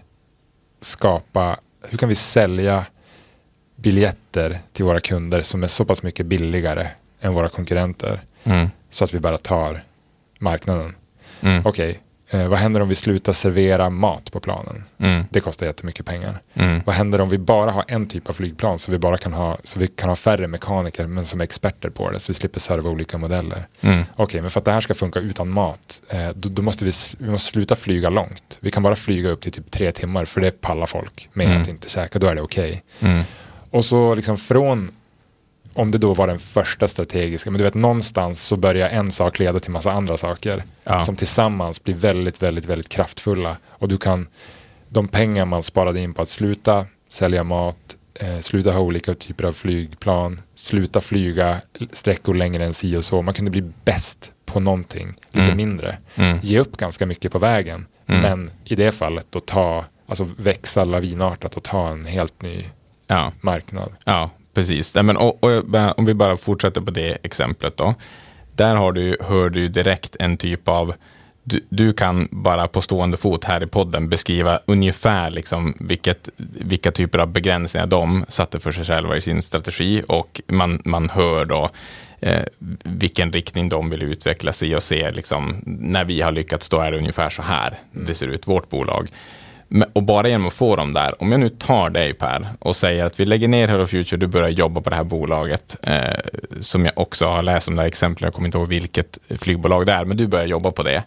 skapa, hur kan vi sälja biljetter till våra kunder som är så pass mycket billigare än våra konkurrenter, mm. så att vi bara tar marknaden. Mm. Okej, okay, eh, vad händer om vi slutar servera mat på planen? Mm. Det kostar jättemycket pengar. Mm. Vad händer om vi bara har en typ av flygplan, så vi bara kan ha, så vi kan ha färre mekaniker men som är experter på det, så vi slipper serva olika modeller. Mm. Okej, okay, men för att det här ska funka utan mat, eh, då, då måste vi, vi måste sluta flyga långt. Vi kan bara flyga upp till typ tre timmar, för det pallar folk med mm. att inte käka, då är det okej. Okay. Mm. Och så liksom från om det då var den första strategiska, men du vet, någonstans så börjar en sak leda till massa andra saker Ja. som tillsammans blir väldigt, väldigt, väldigt kraftfulla. Och du kan, de pengar man sparade in på att sluta sälja mat, eh, sluta ha olika typer av flygplan, sluta flyga sträckor längre än si och så. Man kunde bli bäst på någonting, lite Mm. mindre. Mm. Ge upp ganska mycket på vägen, Mm. men i det fallet då ta, alltså växa lavinartat och ta en helt ny Ja. marknad. Ja, precis. Nej, men, och, och, om vi bara fortsätter på det exemplet då. Där har du, hör du direkt en typ av, du, du kan bara på stående fot här i podden beskriva ungefär liksom vilket, vilka typer av begränsningar de satte för sig själva i sin strategi, och man, man hör då eh, vilken riktning de vill utveckla sig och se liksom, när vi har lyckats, då är det ungefär så här mm. det ser ut, vårt bolag. Och bara genom att få dem där, om jag nu tar dig Per och säger att vi lägger ner Hello Future, du börjar jobba på det här bolaget, eh, som jag också har läst om det här exemplet, jag kommer inte ihåg vilket flygbolag det är, men du börjar jobba på det.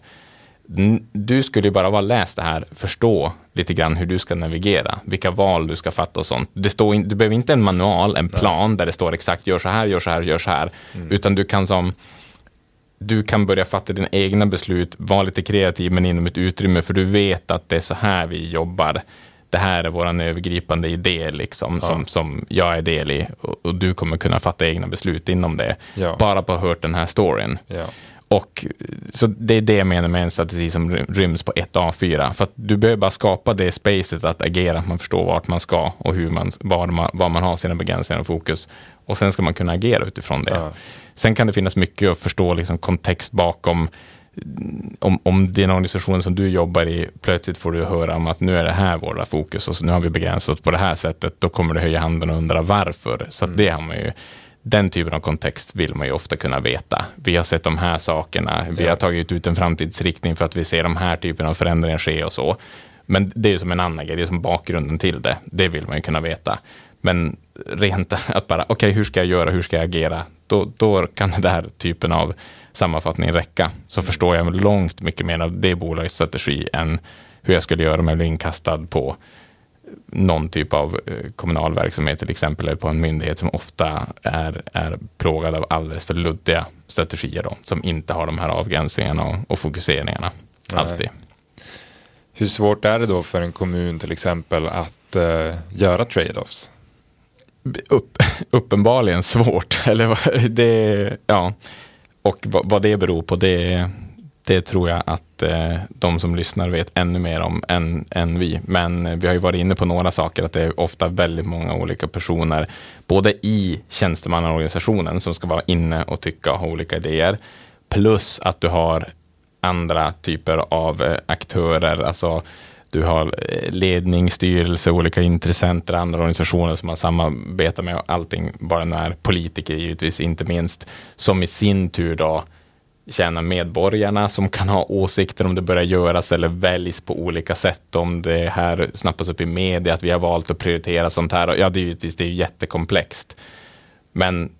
Du skulle ju bara vara läst det här, förstå lite grann hur du ska navigera, vilka val du ska fatta och sånt. Det står in, du behöver inte en manual, en plan där det står exakt gör så här, gör så här, gör så här, mm. utan du kan som du kan börja fatta dina egna beslut, vara lite kreativ men inom ett utrymme, för du vet att det är så här vi jobbar. Det här är våran övergripande idé liksom, ja. som, som jag är del i, och, och du kommer kunna fatta egna beslut inom det. Ja. Bara på att ha hört den här storyn. Ja. Och så det är det jag menar med en strategi som ryms på ett A fyra. För att du behöver bara skapa det spacet att agera, att man förstår vart man ska och hur man, var, man, var man har sina begränsningar och fokus. Och sen ska man kunna agera utifrån det. Ja. Sen kan det finnas mycket att förstå liksom, kontext bakom. Om, om det är en organisation som du jobbar i, plötsligt får du höra om att nu är det här våra fokus och så nu har vi begränsat oss på det här sättet. Då kommer du höja handen och undra varför. Så mm. det har man ju, den typen av kontext vill man ju ofta kunna veta. Vi har sett de här sakerna. Vi ja. har tagit ut en framtidsriktning för att vi ser de här typen av förändringar ske och så. Men det är ju som en annan grej, det är som bakgrunden till det. Det vill man ju kunna veta. Men rent att bara, okej, okay, hur ska jag göra, hur ska jag agera? Då, då kan den här typen av sammanfattning räcka. Så mm. förstår jag långt mycket mer av det bolagets strategi än hur jag skulle göra om jag blir inkastad på någon typ av kommunal verksamhet till exempel, eller på en myndighet som ofta är, är plågad av alldeles för luddiga strategier då, som inte har de här avgränsningarna och, och fokuseringarna. Nej. Alltid. Hur svårt är det då för en kommun till exempel att uh, göra trade-offs? Upp, uppenbarligen svårt. Eller det, ja. Och vad, vad det beror på, det, det tror jag att eh, de som lyssnar vet ännu mer om än, än vi. Men vi har ju varit inne på några saker, att det är ofta väldigt många olika personer, både i tjänstemannaorganisationen som ska vara inne och tycka och ha olika idéer, plus att du har andra typer av eh, aktörer, alltså du har ledning, styrelse, olika intressenter, andra organisationer som man samarbetar med och allting, bara när politiker givetvis inte minst, som i sin tur då tjänar medborgarna som kan ha åsikter om det börjar göras eller väljs på olika sätt, om det här snappas upp i media att vi har valt att prioritera sånt här. Ja, det är givetvis, det är jättekomplext. Men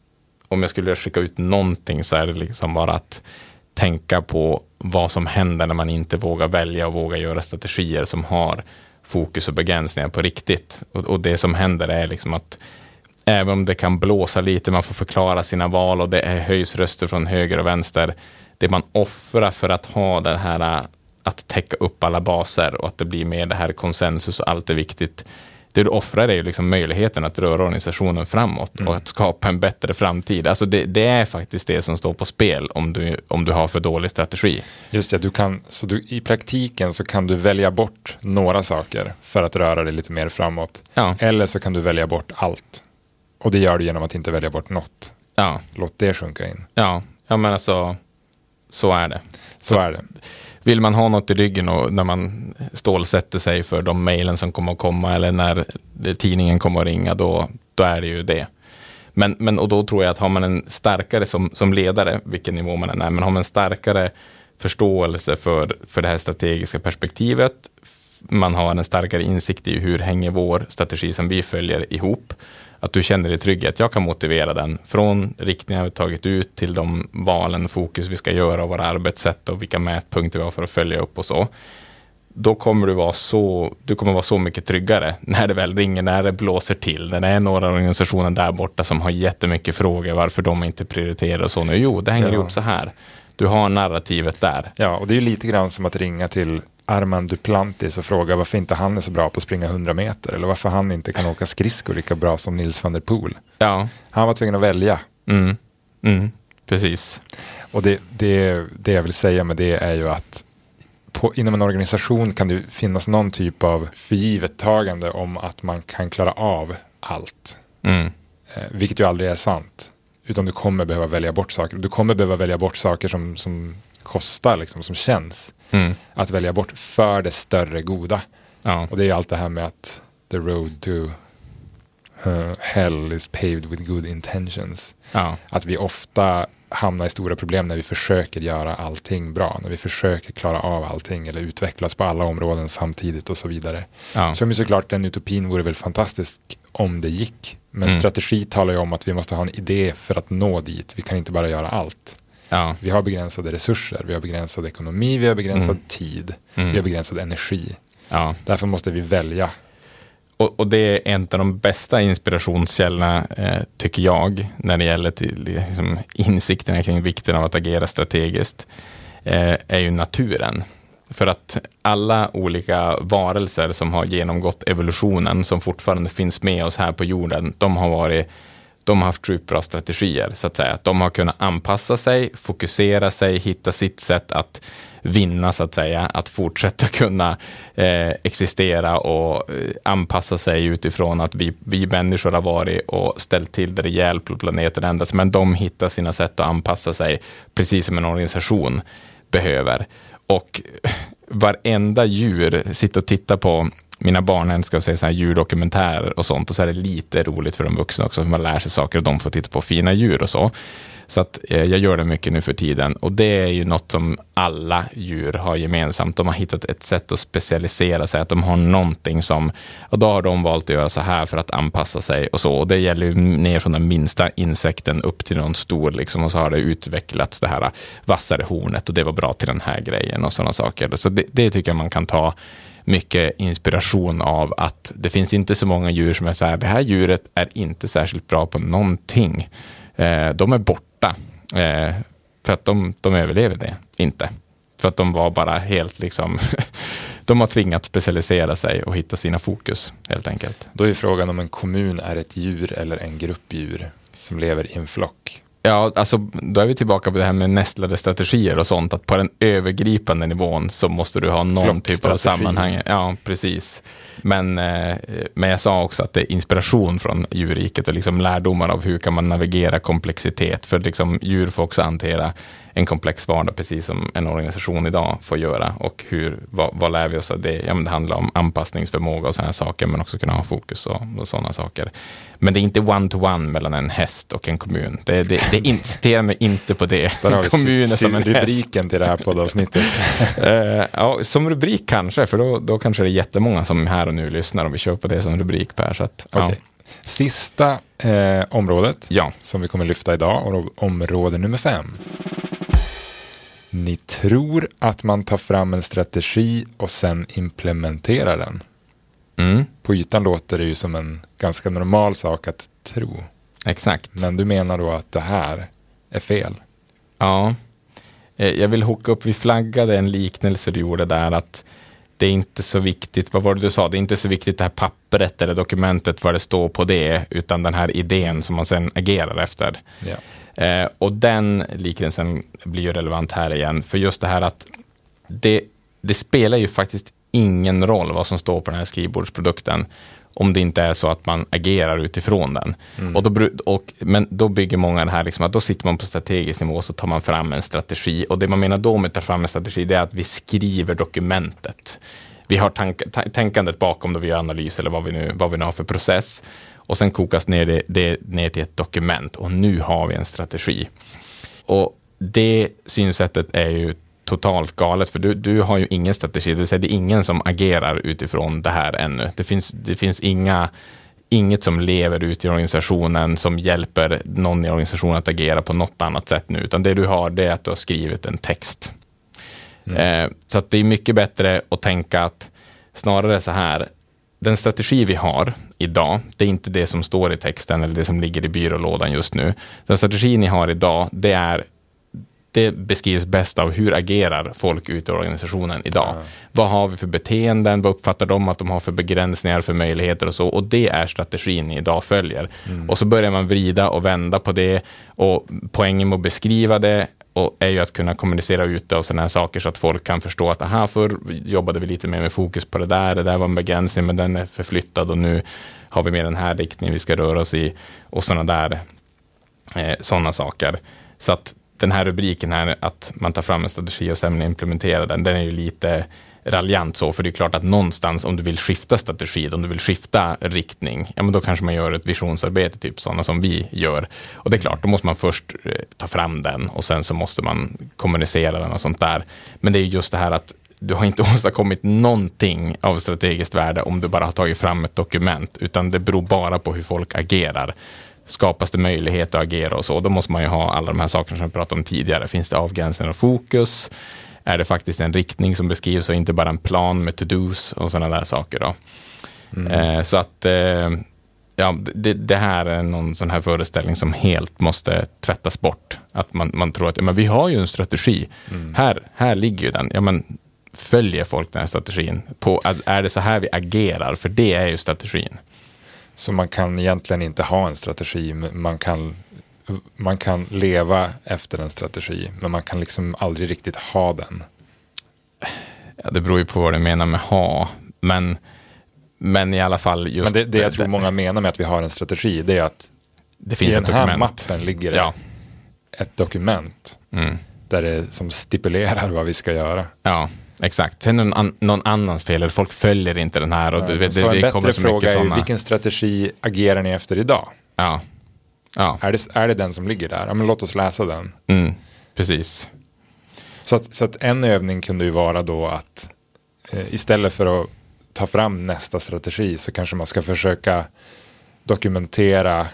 om jag skulle skicka ut någonting så är det liksom bara att tänka på vad som händer när man inte vågar välja och vågar göra strategier som har fokus och begränsningar på riktigt. Och, och det som händer är liksom att även om det kan blåsa lite, man får förklara sina val och det är höjs röster från höger och vänster, det man offrar för att ha det här att täcka upp alla baser och att det blir mer det här konsensus och allt är viktigt. Det du offrar är ju liksom möjligheten att röra organisationen framåt mm. och att skapa en bättre framtid. Alltså det, det är faktiskt det som står på spel om du, om du har för dålig strategi. Just det, du kan, så du, i praktiken så kan du välja bort några saker för att röra dig lite mer framåt. Ja. Eller så kan du välja bort allt. Och det gör du genom att inte välja bort något. Ja. Låt det sjunka in. Ja, ja men alltså så är det. Så, så är det. Vill man ha något i ryggen och när man stålsätter sig för de mejlen som kommer att komma eller när tidningen kommer att ringa, då, då är det ju det. Men, men och då tror jag att har man en starkare som, som ledare, vilken nivå man än är, men har man en starkare förståelse för, för det här strategiska perspektivet, man har en starkare insikt i hur hänger vår strategi som vi följer ihop, att du känner dig trygg att jag kan motivera den från riktningen vi tagit ut till de valen, fokus vi ska göra och våra arbetssätt och vilka mätpunkter vi har för att följa upp och så. då kommer du vara så, du kommer vara så mycket tryggare när det väl ringer, när det blåser till. När det är några organisationer där borta som har jättemycket frågor varför de inte prioriterar så nu. Jo, det hänger ja. ihop så här. Du har narrativet där. Ja, och det är lite grann som att ringa till Armand Duplantis och fråga varför inte han är så bra på att springa hundra meter. Eller varför han inte kan åka skridskor lika bra som Nils van der Poel. Ja. Han var tvungen att välja. Mm. Mm. Precis. Och det, det, det jag vill säga med det är ju att på, inom en organisation kan det finnas någon typ av förgivettagande om att man kan klara av allt. Mm. Eh, vilket ju aldrig är sant. Utan du kommer behöva välja bort saker. Du kommer behöva välja bort saker som, som kostar, liksom, som känns. Mm. Att välja bort för det större goda. Ja. Och det är allt det här med att the road to uh, hell is paved with good intentions. Ja. Att vi ofta hamnar i stora problem när vi försöker göra allting bra. När vi försöker klara av allting eller utvecklas på alla områden samtidigt och så vidare. Ja. Så såklart den utopin vore väl fantastisk om det gick. Men Mm. strategi talar ju om att vi måste ha en idé för att nå dit. Vi kan inte bara göra allt. Ja. Vi har begränsade resurser, vi har begränsad ekonomi, vi har begränsad Mm. tid, Mm. vi har begränsad energi. Ja. Därför måste vi välja. Och, och det är en av de bästa inspirationskällorna, eh, tycker jag, när det gäller till liksom, insikterna kring vikten av att agera strategiskt, eh, är ju naturen. För att alla olika varelser som har genomgått evolutionen, som fortfarande finns med oss här på jorden, de har varit de har haft sjukt bra strategier, så att säga. De har kunnat anpassa sig, fokusera sig, hitta sitt sätt att vinna, så att säga. Att fortsätta kunna eh, existera och eh, anpassa sig utifrån att vi, vi människor har varit och ställt till det rejält på planeten ändras. Men de hittar sina sätt att anpassa sig, precis som en organisation behöver. Och varenda djur sitter och tittar på. Mina barn älskar att se så här djurdokumentärer och sånt, och så är det lite roligt för de vuxna också, för man lär sig saker och de får titta på fina djur och så. Så att eh, jag gör det mycket nu för tiden, och det är ju något som alla djur har gemensamt. De har hittat ett sätt att specialisera sig, att de har någonting som, och då har de valt att göra så här för att anpassa sig och så. Och det gäller ju ner från den minsta insekten upp till någon stor liksom, och så har det utvecklats det här vassare hornet, och det var bra till den här grejen och sådana saker. Så det, det tycker jag man kan ta mycket inspiration av, att det finns inte så många djur som är så här, det här djuret är inte särskilt bra på någonting. Eh, de är borta. Eh, för att de, de överlever det inte. För att de var bara helt liksom, de har tvingat specialisera sig och hitta sina fokus, helt enkelt. Då är frågan om en kommun är ett djur eller en grupp djur som lever i en flock. Ja, alltså då är vi tillbaka på det här med nästlade strategier och sånt, att på den övergripande nivån så måste du ha någon typ av sammanhang. Ja, precis. Men, eh, men jag sa också att det är inspiration från djurriket och liksom lärdomar av hur kan man navigera komplexitet, för liksom djur får också hantera en komplex vardag precis som en organisation idag får göra, och hur, vad, vad lär vi oss av det? Ja, men det handlar om anpassningsförmåga och sådana saker, men också kunna ha fokus och, och sådana saker. Men det är inte one-to-one mellan en häst och en kommun. Det, det, det inciterar mig inte på det. Där har vi kommuner si- som en rubriken häst. till det här poddavsnittet. uh, ja, som rubrik kanske, för då, då kanske det är jättemånga som här och nu lyssnar om vi kör på det som rubrik, Per. Så att, ja. Okay. Sista eh, området ja. som vi kommer lyfta idag, område nummer fem. Ni tror att man tar fram en strategi och sen implementerar den. Mm. På ytan låter det ju som en ganska normal sak att tro. Exakt. Men du menar då att det här är fel? Ja. Jag vill hooka upp, vi flaggade en liknelse du gjorde där, att det är inte så viktigt, vad var det du sa? Det är inte så viktigt det här pappret eller dokumentet, vad det står på det, utan den här idén som man sen agerar efter. Ja. Eh, och den liknelsen blir ju relevant här igen, för just det här att det, det spelar ju faktiskt ingen roll vad som står på den här skrivbordsprodukten om det inte är så att man agerar utifrån den. Mm. Och då, och, men då bygger många det här liksom, att då sitter man på strategisk nivå, så tar man fram en strategi, och det man menar då med att ta fram en strategi, det är att vi skriver dokumentet. Vi har tank, t- tänkandet bakom då vi gör analys eller vad vi nu, vad vi nu har för process, och sen kokas ner det, det ner till ett dokument, och nu har vi en strategi. Och det synsättet är ju totalt galet, för du, du har ju ingen strategi, det vill säga det är ingen som agerar utifrån det här ännu. Det finns, det finns inga, inget som lever ut i organisationen som hjälper någon i organisationen att agera på något annat sätt nu, utan det du har, det är att du har skrivit en text. Mm. Eh, så att det är mycket bättre att tänka att snarare så här, den strategi vi har idag, det är inte det som står i texten eller det som ligger i byrålådan just nu. Den strategi ni har idag, det är det beskrivs bäst av hur agerar folk ute i organisationen idag. Mm. Vad har vi för beteenden? Vad uppfattar de att de har för begränsningar, för möjligheter och så? Och det är strategin ni idag följer. Mm. Och så börjar man vrida och vända på det. Och poängen med att beskriva det och är ju att kunna kommunicera ut av sådana här saker så att folk kan förstå att aha, förr jobbade vi lite mer med fokus på det där. Det där var en begränsning, men den är förflyttad och nu har vi mer den här riktningen vi ska röra oss i. Och sådana där eh, sådana saker. Så att den här rubriken här, att man tar fram en strategi och sen implementerar den, den är ju lite raljant så, för det är klart att någonstans om du vill skifta strategi, om du vill skifta riktning, ja men då kanske man gör ett visionsarbete, typ sådana som vi gör. Och det är klart, då måste man först eh, ta fram den och sen så måste man kommunicera den och sånt där. Men det är just det här att du har inte åstadkommit någonting av strategiskt värde om du bara har tagit fram ett dokument, utan det beror bara på hur folk agerar. Skapas det möjlighet att agera och så, då måste man ju ha alla de här sakerna som vi pratade om tidigare. Finns det avgränsning och fokus? Är det faktiskt en riktning som beskrivs och inte bara en plan med to-dos och sådana där saker då? Mm. Eh, så att eh, ja, det, det här är någon sån här föreställning som helt måste tvättas bort. Att man, man tror att ja, men vi har ju en strategi. Mm. Här, här ligger ju den. Ja, men följer folk den här strategin? På, är det så här vi agerar? För det är ju strategin. Så man kan egentligen inte ha en strategi, man kan, man kan leva efter en strategi, men man kan liksom aldrig riktigt ha den. Ja, det beror ju på vad du menar med ha, men, men i alla fall just... Men det, det jag tror många menar med att vi har en strategi, det är att det finns i ett den här dokument. mappen ligger det ja. ett dokument mm. där det som stipulerar vad vi ska göra. Ja. Exakt. Sen någon, an, någon annans fel, eller folk följer inte den här. Och ja, det, det, så det, en det kommer bättre så fråga är såna... vilken strategi agerar ni efter idag? Ja. ja. Är, det, är det den som ligger där? Ja, men låt oss läsa den. Mm, precis. Så att, så att en övning kunde ju vara då att eh, istället för att ta fram nästa strategi så kanske man ska försöka dokumentera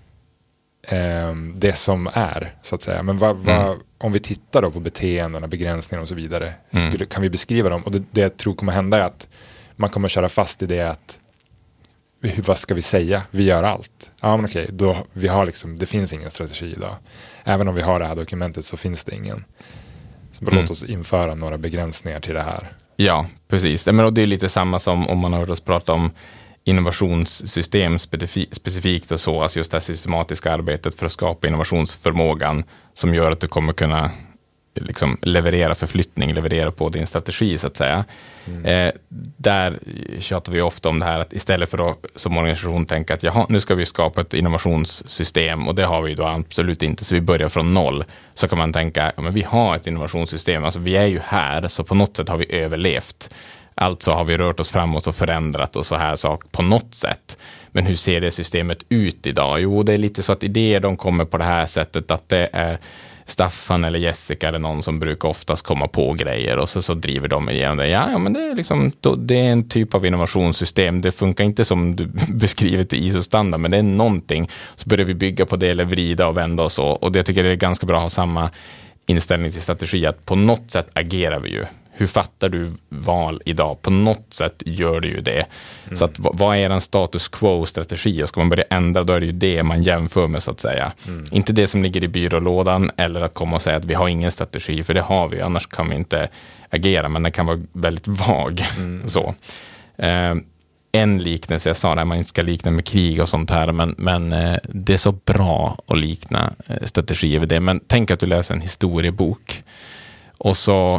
eh, det som är, så att säga. Men vad, vad, mm. om vi tittar då på beteendena, begränsningar och så vidare, mm. skulle, kan vi beskriva dem? Och det, det jag tror kommer hända är att man kommer köra fast i det att hur, vad ska vi säga? Vi gör allt. Ja, men okej, då, vi har liksom, det finns ingen strategi idag. Även om vi har det här dokumentet så finns det ingen. Så mm. låt oss införa några begränsningar till det här. Ja, precis. Men det är lite samma som om man har hört oss prata om innovationssystem specifikt och så, alltså just det här systematiska arbetet för att skapa innovationsförmågan som gör att du kommer kunna liksom leverera förflyttning, leverera på din strategi så att säga. Mm. Eh, där tjatar vi ofta om det här att istället för att som organisation tänka att jaha, nu ska vi skapa ett innovationssystem och det har vi då absolut inte, så vi börjar från noll, så kan man tänka, ja, men vi har ett innovationssystem, alltså vi är ju här, så på något sätt har vi överlevt. Alltså har vi rört oss framåt och förändrat och så här sak på något sätt. Men hur ser det systemet ut idag? Jo, det är lite så att idéer de kommer på det här sättet att det är Staffan eller Jessica eller någon som brukar oftast komma på grejer och så, så driver de igenom det. Ja, ja men det är liksom, det är en typ av innovationssystem. Det funkar inte som du beskriver i I S O-standard, men det är någonting. Så börjar vi bygga på det eller vrida och vända och så. Och det jag tycker det är ganska bra att ha samma inställning till strategi, att på något sätt agerar vi ju. Hur fattar du val idag? På något sätt gör du ju det. Mm. Så att, vad är en status quo-strategi? Och ska man börja ändra, då är det ju det man jämför med så att säga. Mm. Inte det som ligger i byrålådan eller att komma och säga att vi har ingen strategi, för det har vi, annars kan vi inte agera, men den kan vara väldigt vag. Mm. Så. Eh, en liknelse, jag sa det, man inte ska likna med krig och sånt här, men, men eh, det är så bra att likna eh, strategier vid det. Men tänk att du läser en historiebok och så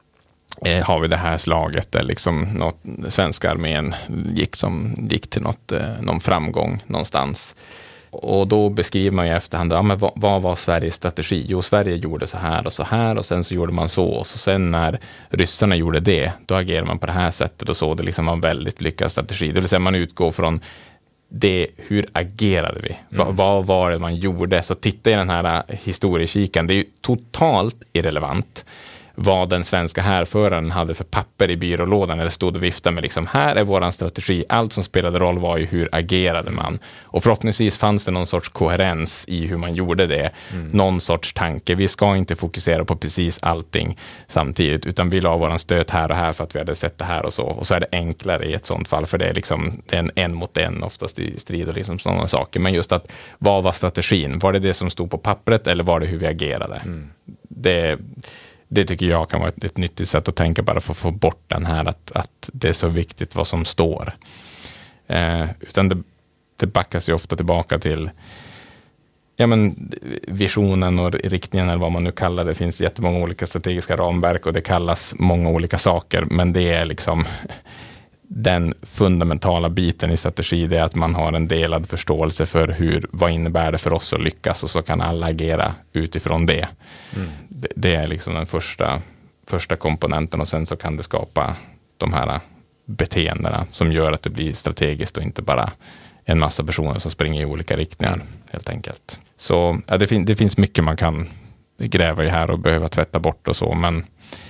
Eh, har vi det här slaget där liksom något, svenska armén gick, som, gick till något, eh, någon framgång någonstans. Och då beskriver man ju efterhand, ja, men vad, vad var Sveriges strategi? Jo, Sverige gjorde så här och så här och sen så gjorde man så. Och så sen när ryssarna gjorde det, då agerar man på det här sättet och så. Det liksom var en väldigt lyckad strategi. Det vill säga man utgår från det, hur agerade vi? Mm. Va, vad var det man gjorde? Så titta i den här historiekikan, det är ju totalt irrelevant vad den svenska härföraren hade för papper i byrålådan eller stod och viftade med liksom, här är våran strategi. Allt som spelade roll var ju hur agerade man. Och förhoppningsvis fanns det någon sorts koherens i hur man gjorde det. Mm. Någon sorts tanke. Vi ska inte fokusera på precis allting samtidigt, utan vi la våran stöt här och här för att vi hade sett det här och så. Och så är det enklare i ett sånt fall, för det är liksom en en mot en oftast i strid och liksom sådana saker. Men just att, vad var strategin? Var det det som stod på pappret eller var det hur vi agerade? Mm. Det Det tycker jag kan vara ett, ett nyttigt sätt att tänka, bara för att få bort den här att, att det är så viktigt vad som står. Eh, utan det, det backas ju ofta tillbaka till ja, men, visionen och riktningen, eller vad man nu kallar det. Det finns jättemånga olika strategiska ramverk och det kallas många olika saker, men det är liksom den fundamentala biten i strategi, det är att man har en delad förståelse för hur, vad innebär det för oss att lyckas, och så kan alla agera utifrån det. Mm. Det, det är liksom den första, första komponenten, och sen så kan det skapa de här beteendena som gör att det blir strategiskt och inte bara en massa personer som springer i olika riktningar, mm. helt enkelt. Så ja, det, fin- det finns mycket man kan gräva i här och behöva tvätta bort och så, men,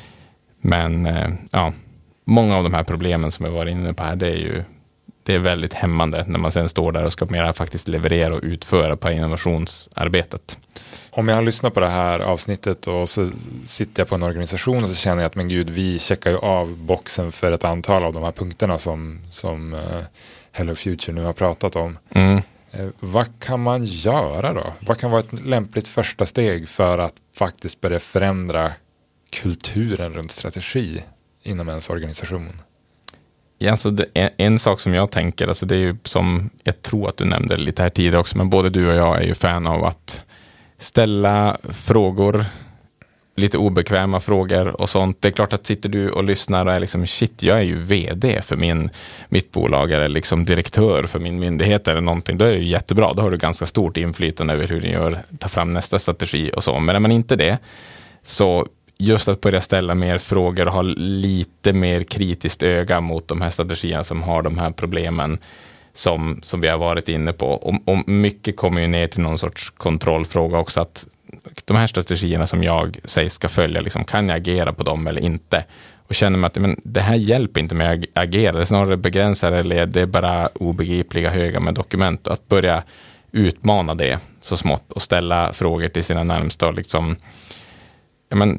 men eh, ja, många av de här problemen som jag var inne på här, det är ju det är väldigt hämmande när man sen står där och ska mera faktiskt leverera och utföra på innovationsarbetet. Om jag har lyssnat på det här avsnittet och så sitter jag på en organisation och så känner jag att men gud, vi checkar ju av boxen för ett antal av de här punkterna som, som uh, Hello Future nu har pratat om. Mm. Uh, vad kan man göra då? Vad kan vara ett lämpligt första steg för att faktiskt börja förändra kulturen runt strategi inom ens organisation? Ja, alltså det, en, en sak som jag tänker, alltså det är ju som, jag tror att du nämnde lite här tidigare också, men både du och jag är ju fan av att ställa frågor, lite obekväma frågor och sånt. Det är klart att sitter du och lyssnar och är liksom, shit, jag är ju vd för min, mitt bolag eller liksom direktör för min myndighet eller någonting, då är det ju jättebra. Då har du ganska stort inflytande över hur du gör, ta fram nästa strategi och så. Men är man inte det, så just att börja ställa mer frågor och ha lite mer kritiskt öga mot de här strategierna som har de här problemen som, som vi har varit inne på. Och, och mycket kommer ju ner till någon sorts kontrollfråga också, att de här strategierna som jag säger ska följa, liksom, kan jag agera på dem eller inte? Och känner man att men, det här hjälper inte med att agera, det snarare begränsar eller det är bara obegripliga höga med dokument. Att börja utmana det så smått och ställa frågor till sina närmsta och liksom, ja men,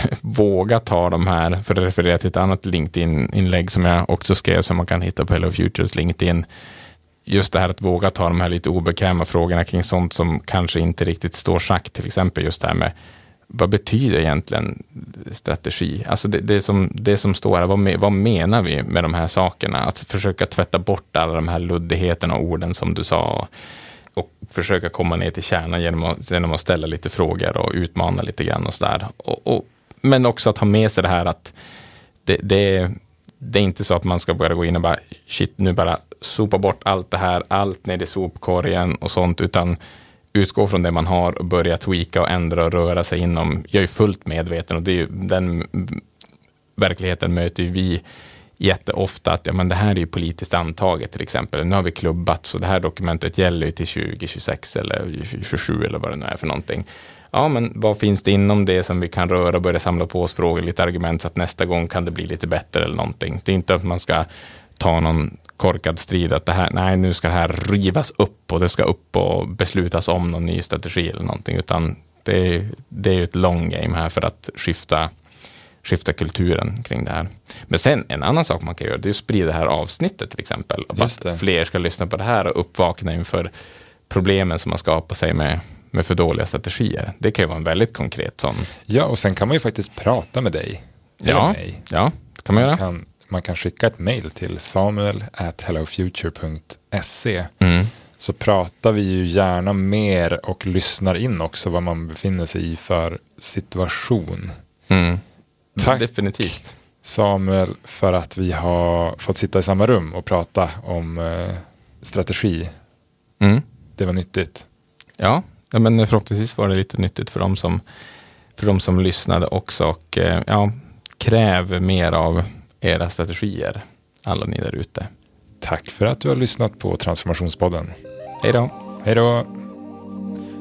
våga ta de här, för att referera till ett annat LinkedIn-inlägg som jag också skrev som man kan hitta på Hello Futures LinkedIn. Just det här att våga ta de här lite obekväma frågorna kring sånt som kanske inte riktigt står sagt, till exempel just det här med vad betyder egentligen strategi? Alltså det, det, som, det som står här, vad, me, vad menar vi med de här sakerna? Att försöka tvätta bort alla de här luddigheterna och orden som du sa och försöka komma ner till kärnan genom att, genom att ställa lite frågor och utmana lite grann och sådär. Och, och, men också att ha med sig det här att det, det, det är inte så att man ska börja gå in och bara shit, nu bara sopa bort allt det här, allt ner i sopkorgen och sånt, utan utgå från det man har och börja tweaka och ändra och röra sig inom. Jag är fullt medveten och det är ju, den verkligheten möter ju vi jätteofta, att ja, men det här är ju politiskt antaget till exempel. Nu har vi klubbat så det här dokumentet gäller ju till tjugo tjugosex eller tjugosju eller vad det nu är för någonting. Ja, men vad finns det inom det som vi kan röra och börja samla på oss frågor, lite argument så att nästa gång kan det bli lite bättre eller någonting. Det är inte att man ska ta någon korkad strid att det här, nej nu ska det här rivas upp och det ska upp och beslutas om någon ny strategi eller någonting, utan det är, det är ju ett long game här för att skifta skifta kulturen kring det här. Men sen en annan sak man kan göra, det är att sprida det här avsnittet till exempel. Att fler ska lyssna på det här och uppvakna inför problemen som man skapar sig med, med för dåliga strategier. Det kan ju vara en väldigt konkret sån. Ja, och sen kan man ju faktiskt prata med dig. Ja, mig. ja, det kan man, man göra. Kan, man kan skicka ett mejl till samuel at hellofuture punkt se. Mm. Så pratar vi ju gärna mer och lyssnar in också vad man befinner sig i för situation. Mm. Tack definitivt, Samuel, för att vi har fått sitta i samma rum och prata om eh, strategi. Mm. Det var nyttigt. Ja, men förhoppningsvis var det lite nyttigt för dem som, för dem som lyssnade också. Och eh, ja, kräv mer av era strategier, alla ni där ute. Tack för att du har lyssnat på Transformationspodden. Hej då. Hej då.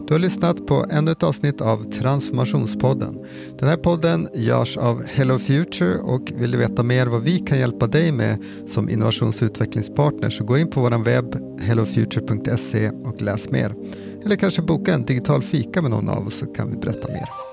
Du har lyssnat på ännu ett avsnitt av Transformationspodden. Den här podden görs av Hello Future och vill du veta mer vad vi kan hjälpa dig med som innovations- och utvecklingspartner så gå in på vår webb hello future punkt se och läs mer. Eller kanske boka en digital fika med någon av oss så kan vi berätta mer.